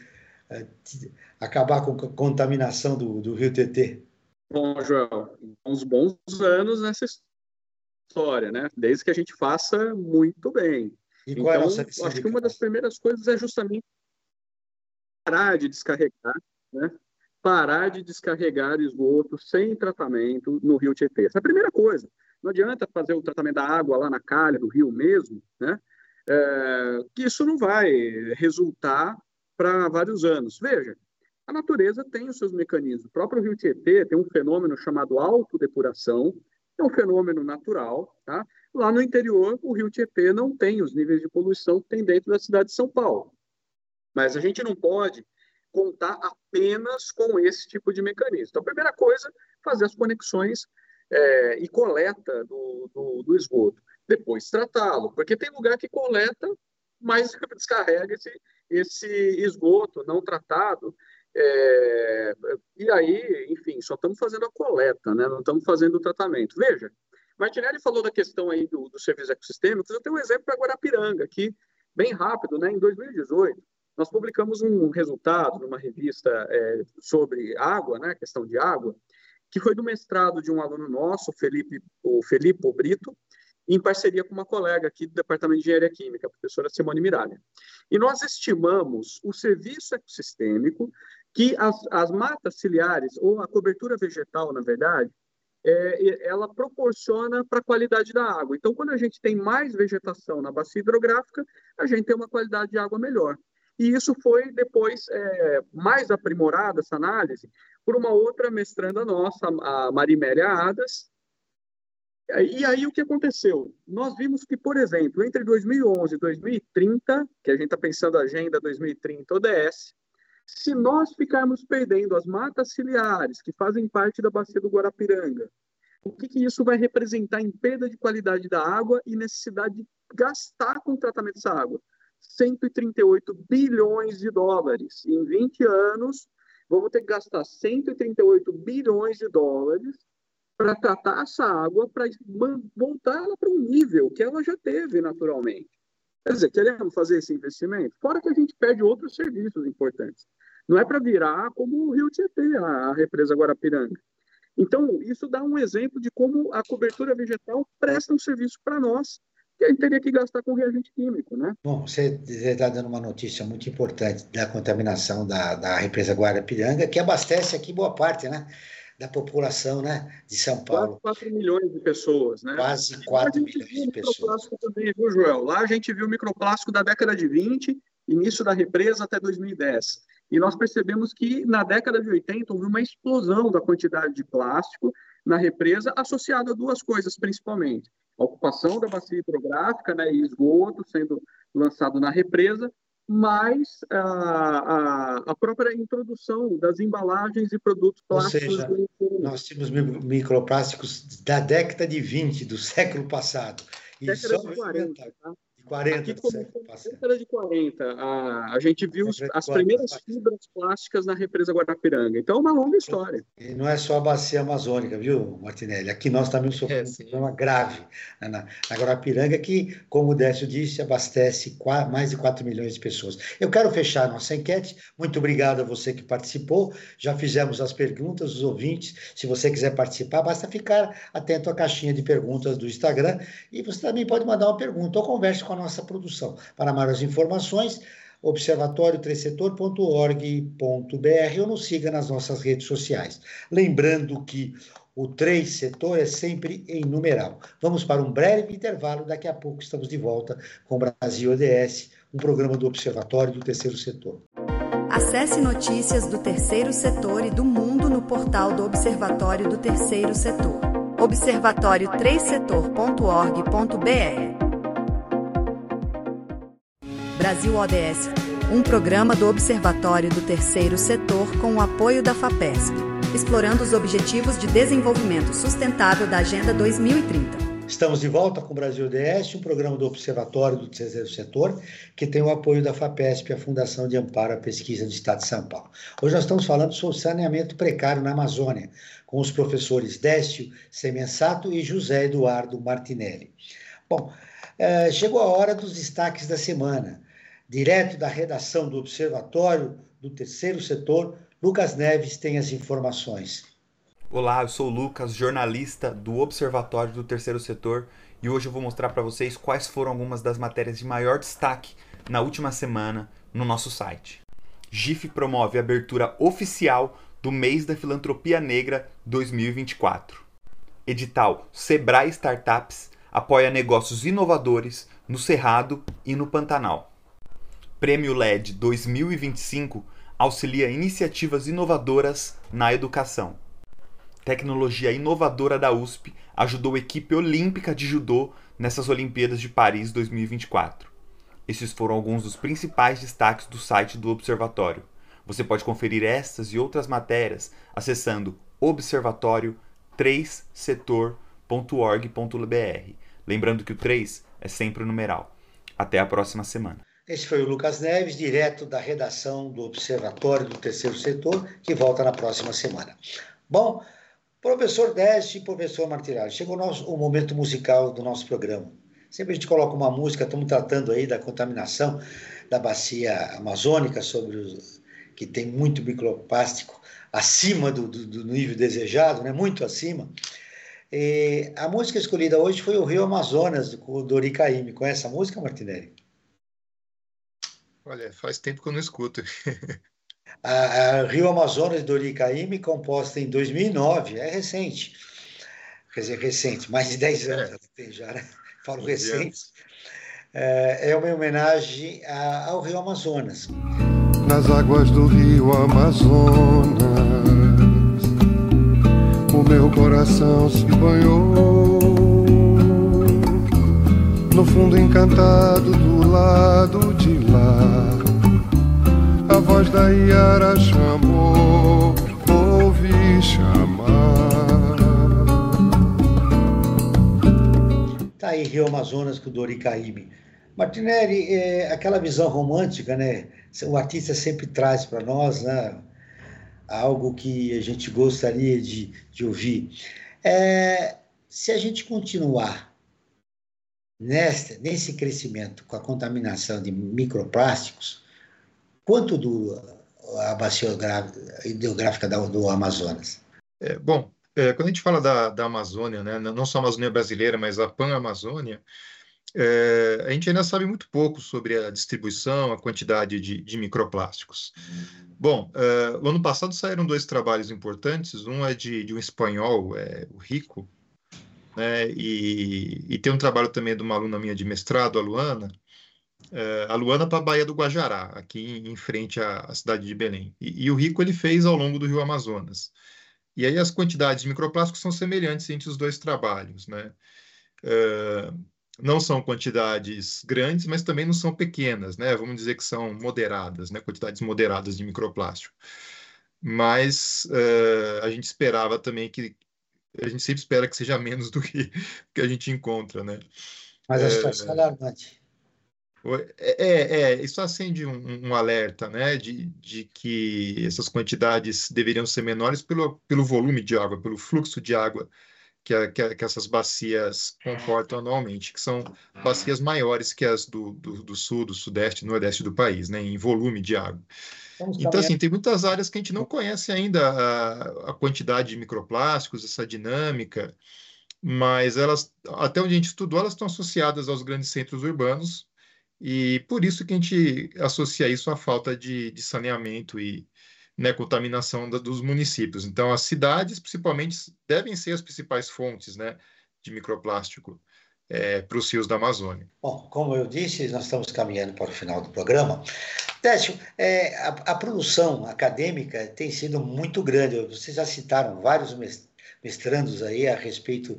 acabar com a contaminação do rio Tietê? Bom, Joel, uns bons anos nessa história, né? Desde que a gente faça muito bem. E qual é a nossa Então, acho que uma das primeiras coisas é justamente parar de descarregar, né? Parar de descarregar esgoto sem tratamento no rio Tietê. Essa é a primeira coisa. Não adianta fazer o tratamento da água lá na calha do rio mesmo, né? Que isso não vai resultar para vários anos. Veja, a natureza tem os seus mecanismos. O próprio rio Tietê tem um fenômeno chamado autodepuração, é um fenômeno natural, tá? Lá no interior, o rio Tietê não tem os níveis de poluição que tem dentro da cidade de São Paulo. Mas a gente não pode contar apenas com esse tipo de mecanismo. Então, a primeira coisa, fazer as conexões e coleta do esgoto. Depois, tratá-lo, porque tem lugar que coleta, mas descarrega esse esgoto não tratado. E aí, enfim, só estamos fazendo a coleta, né? Não estamos fazendo o tratamento. Veja, Martinelli falou da questão aí do serviço ecossistêmico. Eu tenho um exemplo para Guarapiranga, aqui, bem rápido, né? Em 2018, nós publicamos um resultado numa revista sobre água, né? Questão de água, que foi do mestrado de um aluno nosso, o Felipe Brito, em parceria com uma colega aqui do Departamento de Engenharia Química, a professora Simone Miralha. E nós estimamos o serviço ecossistêmico que as matas ciliares, ou a cobertura vegetal, na verdade, ela proporciona para a qualidade da água. Então, quando a gente tem mais vegetação na bacia hidrográfica, a gente tem uma qualidade de água melhor. E isso foi depois mais aprimorada, essa análise, por uma outra mestranda nossa, a Marimélia Adas. E aí o que aconteceu? Nós vimos que, por exemplo, entre 2011 e 2030, que a gente está pensando a Agenda 2030 ODS, se nós ficarmos perdendo as matas ciliares, que fazem parte da bacia do Guarapiranga, o que isso vai representar em perda de qualidade da água e necessidade de gastar com o tratamento dessa água? 138 bilhões de dólares. Em 20 anos, vamos ter que gastar 138 bilhões de dólares para tratar essa água, para voltar ela para um nível que ela já teve naturalmente. Quer dizer, queremos fazer esse investimento? Fora que a gente perde outros serviços importantes. Não é para virar como o Rio Tietê, a represa Guarapiranga. Então, isso dá um exemplo de como a cobertura vegetal presta um serviço para nós, que a gente teria que gastar com reagente químico, né? Bom, você está dando uma notícia muito importante da contaminação da represa Guarapiranga, que abastece aqui boa parte, né, da população, né, de São Paulo. Quase 4 milhões de pessoas, né? Quase 4 milhões de pessoas. Microplástico também, viu, Joel? Lá a gente viu microplástico da década de 20, início da represa até 2010. E nós percebemos que na década de 80 houve uma explosão da quantidade de plástico na represa, associada a duas coisas principalmente: a ocupação da bacia hidrográfica, né, e esgoto sendo lançado na represa, mais a própria introdução das embalagens e produtos plásticos. Ou seja, nós tínhamos microplásticos da década de 20, do século passado. E década de 40, tá? 40 do século passado. Na década de 40, a gente viu as primeiras fibras plásticas na represa Guarapiranga. Então, é uma longa história. E não é só a bacia amazônica, viu, Martinelli? Aqui nós também sofremos um problema grave na Guarapiranga, que, como o Décio disse, abastece mais de 4 milhões de pessoas. Eu quero fechar a nossa enquete. Muito obrigado a você que participou. Já fizemos as perguntas dos ouvintes. Se você quiser participar, basta ficar atento à caixinha de perguntas do Instagram. E você também pode mandar uma pergunta ou converse com a nossa produção. Para maiores informações, observatório3setor.org.br ou nos siga nas nossas redes sociais. Lembrando que o 3 Setor é sempre em numeral. Vamos para um breve intervalo, daqui a pouco estamos de volta com o Brasil ODS, um programa do Observatório do Terceiro Setor. Acesse notícias do Terceiro Setor e do mundo no portal do Observatório do Terceiro Setor. observatório3setor.org.br. Brasil ODS, um programa do Observatório do Terceiro Setor com o apoio da FAPESP, explorando os Objetivos de Desenvolvimento Sustentável da Agenda 2030. Estamos de volta com o Brasil ODS, um programa do Observatório do Terceiro Setor, que tem o apoio da FAPESP, a Fundação de Amparo à Pesquisa do Estado de São Paulo. Hoje nós estamos falando sobre saneamento precário na Amazônia, com os professores Décio Semensato e José Eduardo Martinelli. Bom, chegou a hora dos destaques da semana. Direto da redação do Observatório do Terceiro Setor, Lucas Neves tem as informações. Olá, eu sou o Lucas, jornalista do Observatório do Terceiro Setor, e hoje eu vou mostrar para vocês quais foram algumas das matérias de maior destaque na última semana no nosso site. GIF promove a abertura oficial do Mês da Filantropia Negra 2024. Edital Sebrae Startups apoia negócios inovadores no Cerrado e no Pantanal. Prêmio LED 2025 auxilia iniciativas inovadoras na educação. tecnologia inovadora da USP ajudou a equipe olímpica de judô nessas Olimpíadas de Paris 2024. Esses foram alguns dos principais destaques do site do Observatório. Você pode conferir estas e outras matérias acessando observatório3setor.org.br. Lembrando que o 3 é sempre o numeral. Até a próxima semana. Esse foi o Lucas Neves, direto da redação do Observatório do Terceiro Setor, que volta na próxima semana. Bom, professor Décio e professor Martiralho, chegou o momento musical do nosso programa. Sempre a gente coloca uma música, estamos tratando aí da contaminação da bacia amazônica, que tem muito microplástico acima do nível desejado, né? Muito acima. E a música escolhida hoje foi o Rio Amazonas, do Dori Caymmi. Conhece a música, Martinelli? Olha, faz tempo que eu não escuto. A Rio Amazonas, de Dori Caymmi, composta em 2009, é recente. Quer dizer, recente, mais de 10 anos tem já, né? Falo recente. É uma homenagem ao Rio Amazonas. Nas águas do Rio Amazonas, o meu coração se banhou. No fundo encantado do lado de lá, a voz da Iara chamou, ouvi chamar. Tá aí Rio Amazonas com Dori Caymmi. Martinelli, aquela visão romântica, né? O artista sempre traz para nós, né? Algo que a gente gostaria de ouvir. Se a gente continuar nesse crescimento com a contaminação de microplásticos, quanto dura a bacia hidrográfica do Amazonas? Quando a gente fala da Amazônia, né, não só a Amazônia brasileira, mas a Pan-Amazônia, a gente ainda sabe muito pouco sobre a distribuição, a quantidade de microplásticos. Bom, no ano passado saíram 2 trabalhos importantes, um é de um espanhol, o Rico, né, e tem um trabalho também de uma aluna minha de mestrado, a Luana para a Baía do Guajará, aqui em frente à cidade de Belém. E o Rico ele fez ao longo do Rio Amazonas. E aí as quantidades de microplásticos são semelhantes entre os 2 trabalhos, né? Não são quantidades grandes, mas também não são pequenas, né? Vamos dizer que são moderadas, né? Quantidades moderadas de microplástico. Mas a gente esperava também a gente sempre espera que seja menos do que a gente encontra, né? Mas a situação é alarmante. Isso acende um alerta, né, de que essas quantidades deveriam ser menores pelo volume de água, pelo fluxo de água que essas bacias comportam anualmente, que são bacias maiores que as do sul, do sudeste, nordeste do país, né, em volume de água. Então, assim, tem muitas áreas que a gente não conhece ainda a quantidade de microplásticos, essa dinâmica, mas elas, até onde a gente estudou, elas estão associadas aos grandes centros urbanos, e por isso que a gente associa isso à falta de saneamento e, né, contaminação dos municípios. Então, as cidades, principalmente, devem ser as principais fontes, né, de microplástico para os rios da Amazônia. Bom, como eu disse, nós estamos caminhando para o final do programa. Décio, a produção acadêmica tem sido muito grande. Vocês já citaram vários mestrandos aí a respeito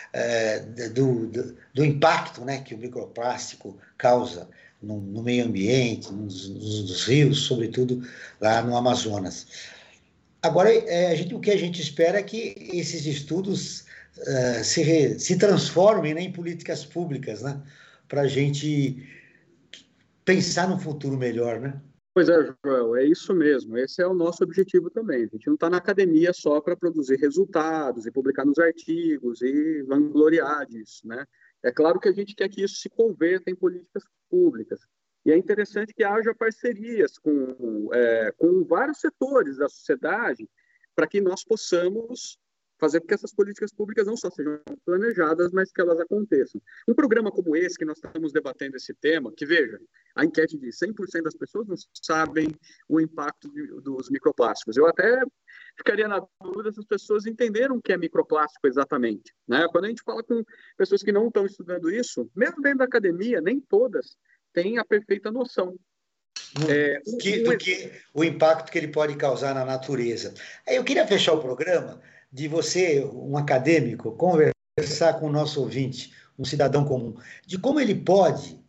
do impacto, né, que o microplástico causa no meio ambiente, nos rios, sobretudo lá no Amazonas. Agora, o que a gente espera é que esses estudos se transformem, né, em políticas públicas, né, para a gente pensar num futuro melhor, né? Pois é, Joel, é isso mesmo. Esse é o nosso objetivo também. A gente não está na academia só para produzir resultados e publicar nos artigos e vangloriar disso, né? É claro que a gente quer que isso se converta em políticas públicas. E é interessante que haja parcerias com vários setores da sociedade para que nós possamos fazer com que essas políticas públicas não só sejam planejadas, mas que elas aconteçam. Um programa como esse, que nós estamos debatendo esse tema, que, veja, a enquete de 100% das pessoas não sabem o impacto dos microplásticos. Eu até ficaria na dúvida se as pessoas entenderam o que é microplástico exatamente, né? Quando a gente fala com pessoas que não estão estudando isso, mesmo dentro da academia, nem todas têm a perfeita noção. O impacto que ele pode causar na natureza. Eu queria fechar o programa de você, um acadêmico, conversar com o nosso ouvinte, um cidadão comum, de como ele pode,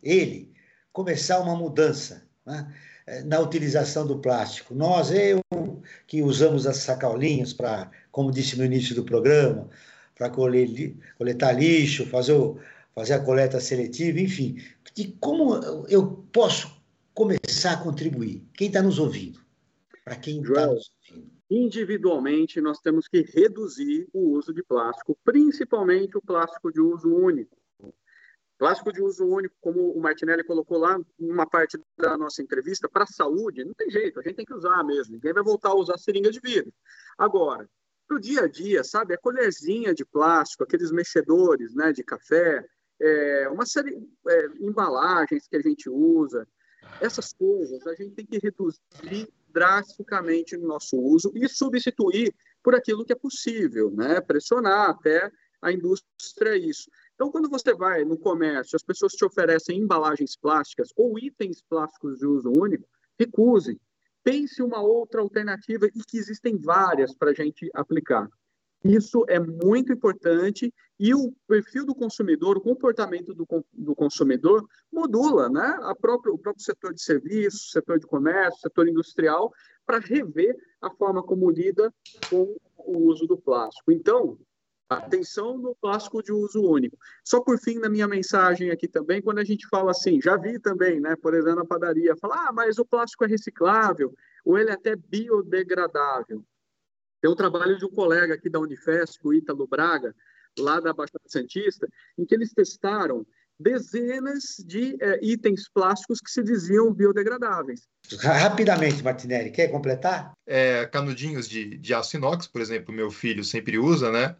começar uma mudança, né, na utilização do plástico. Eu que usamos as sacolinhas para, como disse no início do programa, para coletar lixo, fazer a coleta seletiva, enfim, de como eu posso começar a contribuir. Quem está nos ouvindo? Para quem está nos ouvindo? Individualmente, nós temos que reduzir o uso de plástico, principalmente o plástico de uso único. Plástico de uso único, como o Martinelli colocou lá numa parte da nossa entrevista, para a saúde, não tem jeito, a gente tem que usar mesmo. Ninguém vai voltar a usar seringa de vidro. Agora, para o dia a dia, sabe, a colherzinha de plástico, aqueles mexedores, né, de café, uma série de embalagens que a gente usa, essas coisas a gente tem que reduzir drasticamente no nosso uso e substituir por aquilo que é possível, né? Pressionar até a indústria isso. Então, quando você vai no comércio, as pessoas te oferecem embalagens plásticas ou itens plásticos de uso único, recuse. Pense uma outra alternativa e que existem várias para a gente aplicar. Isso é muito importante e o perfil do consumidor, o comportamento do consumidor modula, né? O próprio setor de serviços, setor de comércio, setor industrial, para rever a forma como lida com o uso do plástico. Então, atenção no plástico de uso único. Só por fim, na minha mensagem aqui também, quando a gente fala assim, já vi também, né, por exemplo, na padaria, falar, mas o plástico é reciclável, ou ele é até biodegradável. Tem um trabalho de um colega aqui da Unifesp, o Ítalo Braga, lá da Baixada Santista, em que eles testaram dezenas de itens plásticos que se diziam biodegradáveis. Rapidamente, Martinelli, quer completar? Canudinhos de aço inox, por exemplo, meu filho sempre usa, né?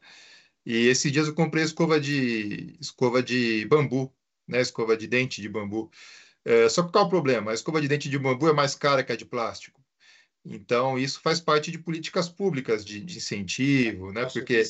E esses dias eu comprei escova de bambu, né? Escova de dente de bambu. Só que qual é o problema? A escova de dente de bambu é mais cara que a de plástico. Então, isso faz parte de políticas públicas de incentivo, né? Porque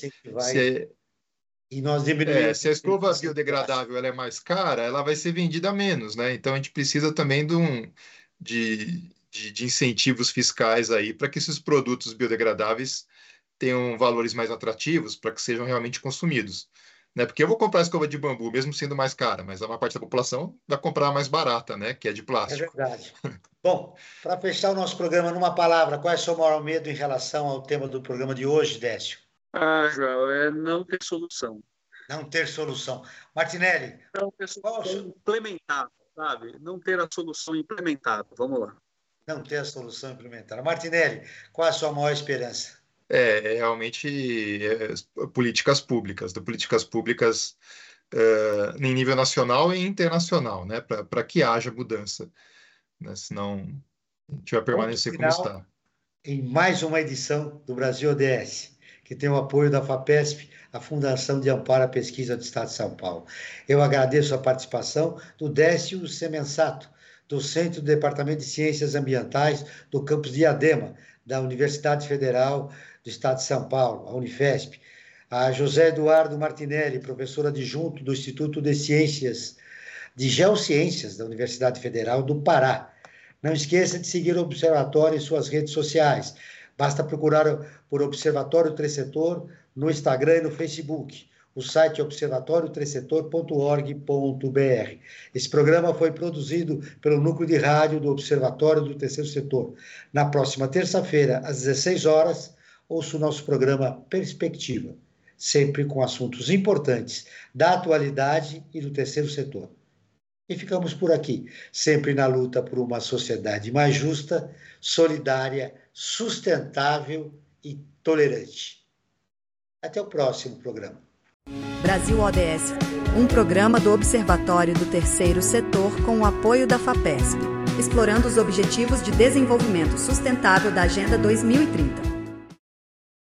se a escova biodegradável ela é mais cara, ela vai ser vendida menos, né? Então, a gente precisa também de incentivos fiscais aí para que esses produtos biodegradáveis tenham valores mais atrativos para que sejam realmente consumidos. Né? Porque eu vou comprar escova de bambu, mesmo sendo mais cara, mas a maior parte da população vai comprar a mais barata, né? Que é de plástico. É verdade. Bom, para fechar o nosso programa numa palavra, qual é o seu maior medo em relação ao tema do programa de hoje, Décio? João, é não ter solução. Não ter solução. Martinelli? Não ter solução implementada, sabe? Não ter a solução implementada. Vamos lá. Não ter a solução implementada. Martinelli, qual é a sua maior esperança? Realmente políticas públicas, em nível nacional e internacional, né, para que haja mudança, né, senão a gente vai permanecer como está. Em mais uma edição do Brasil ODS, que tem o apoio da FAPESP, a Fundação de Amparo à Pesquisa do Estado de São Paulo. Eu agradeço a participação do Décio Semensato, docente do Departamento de Ciências Ambientais do campus Diadema, da Universidade Federal do Estado de São Paulo, a Unifesp, a José Eduardo Martinelli, professor adjunto do Instituto de Geociências da Universidade Federal do Pará. Não esqueça de seguir o Observatório em suas redes sociais. Basta procurar por Observatório Tresetor no Instagram e no Facebook. O site é observatoriotresetor.org.br. Esse programa foi produzido pelo Núcleo de Rádio do Observatório do Terceiro Setor. Na próxima terça-feira, às 16 horas, ouça o nosso programa Perspectiva, sempre com assuntos importantes da atualidade e do terceiro setor. E ficamos por aqui, sempre na luta por uma sociedade mais justa, solidária, sustentável e tolerante. Até o próximo programa. Brasil ODS, um programa do Observatório do Terceiro Setor com o apoio da FAPESP, explorando os Objetivos de Desenvolvimento Sustentável da Agenda 2030.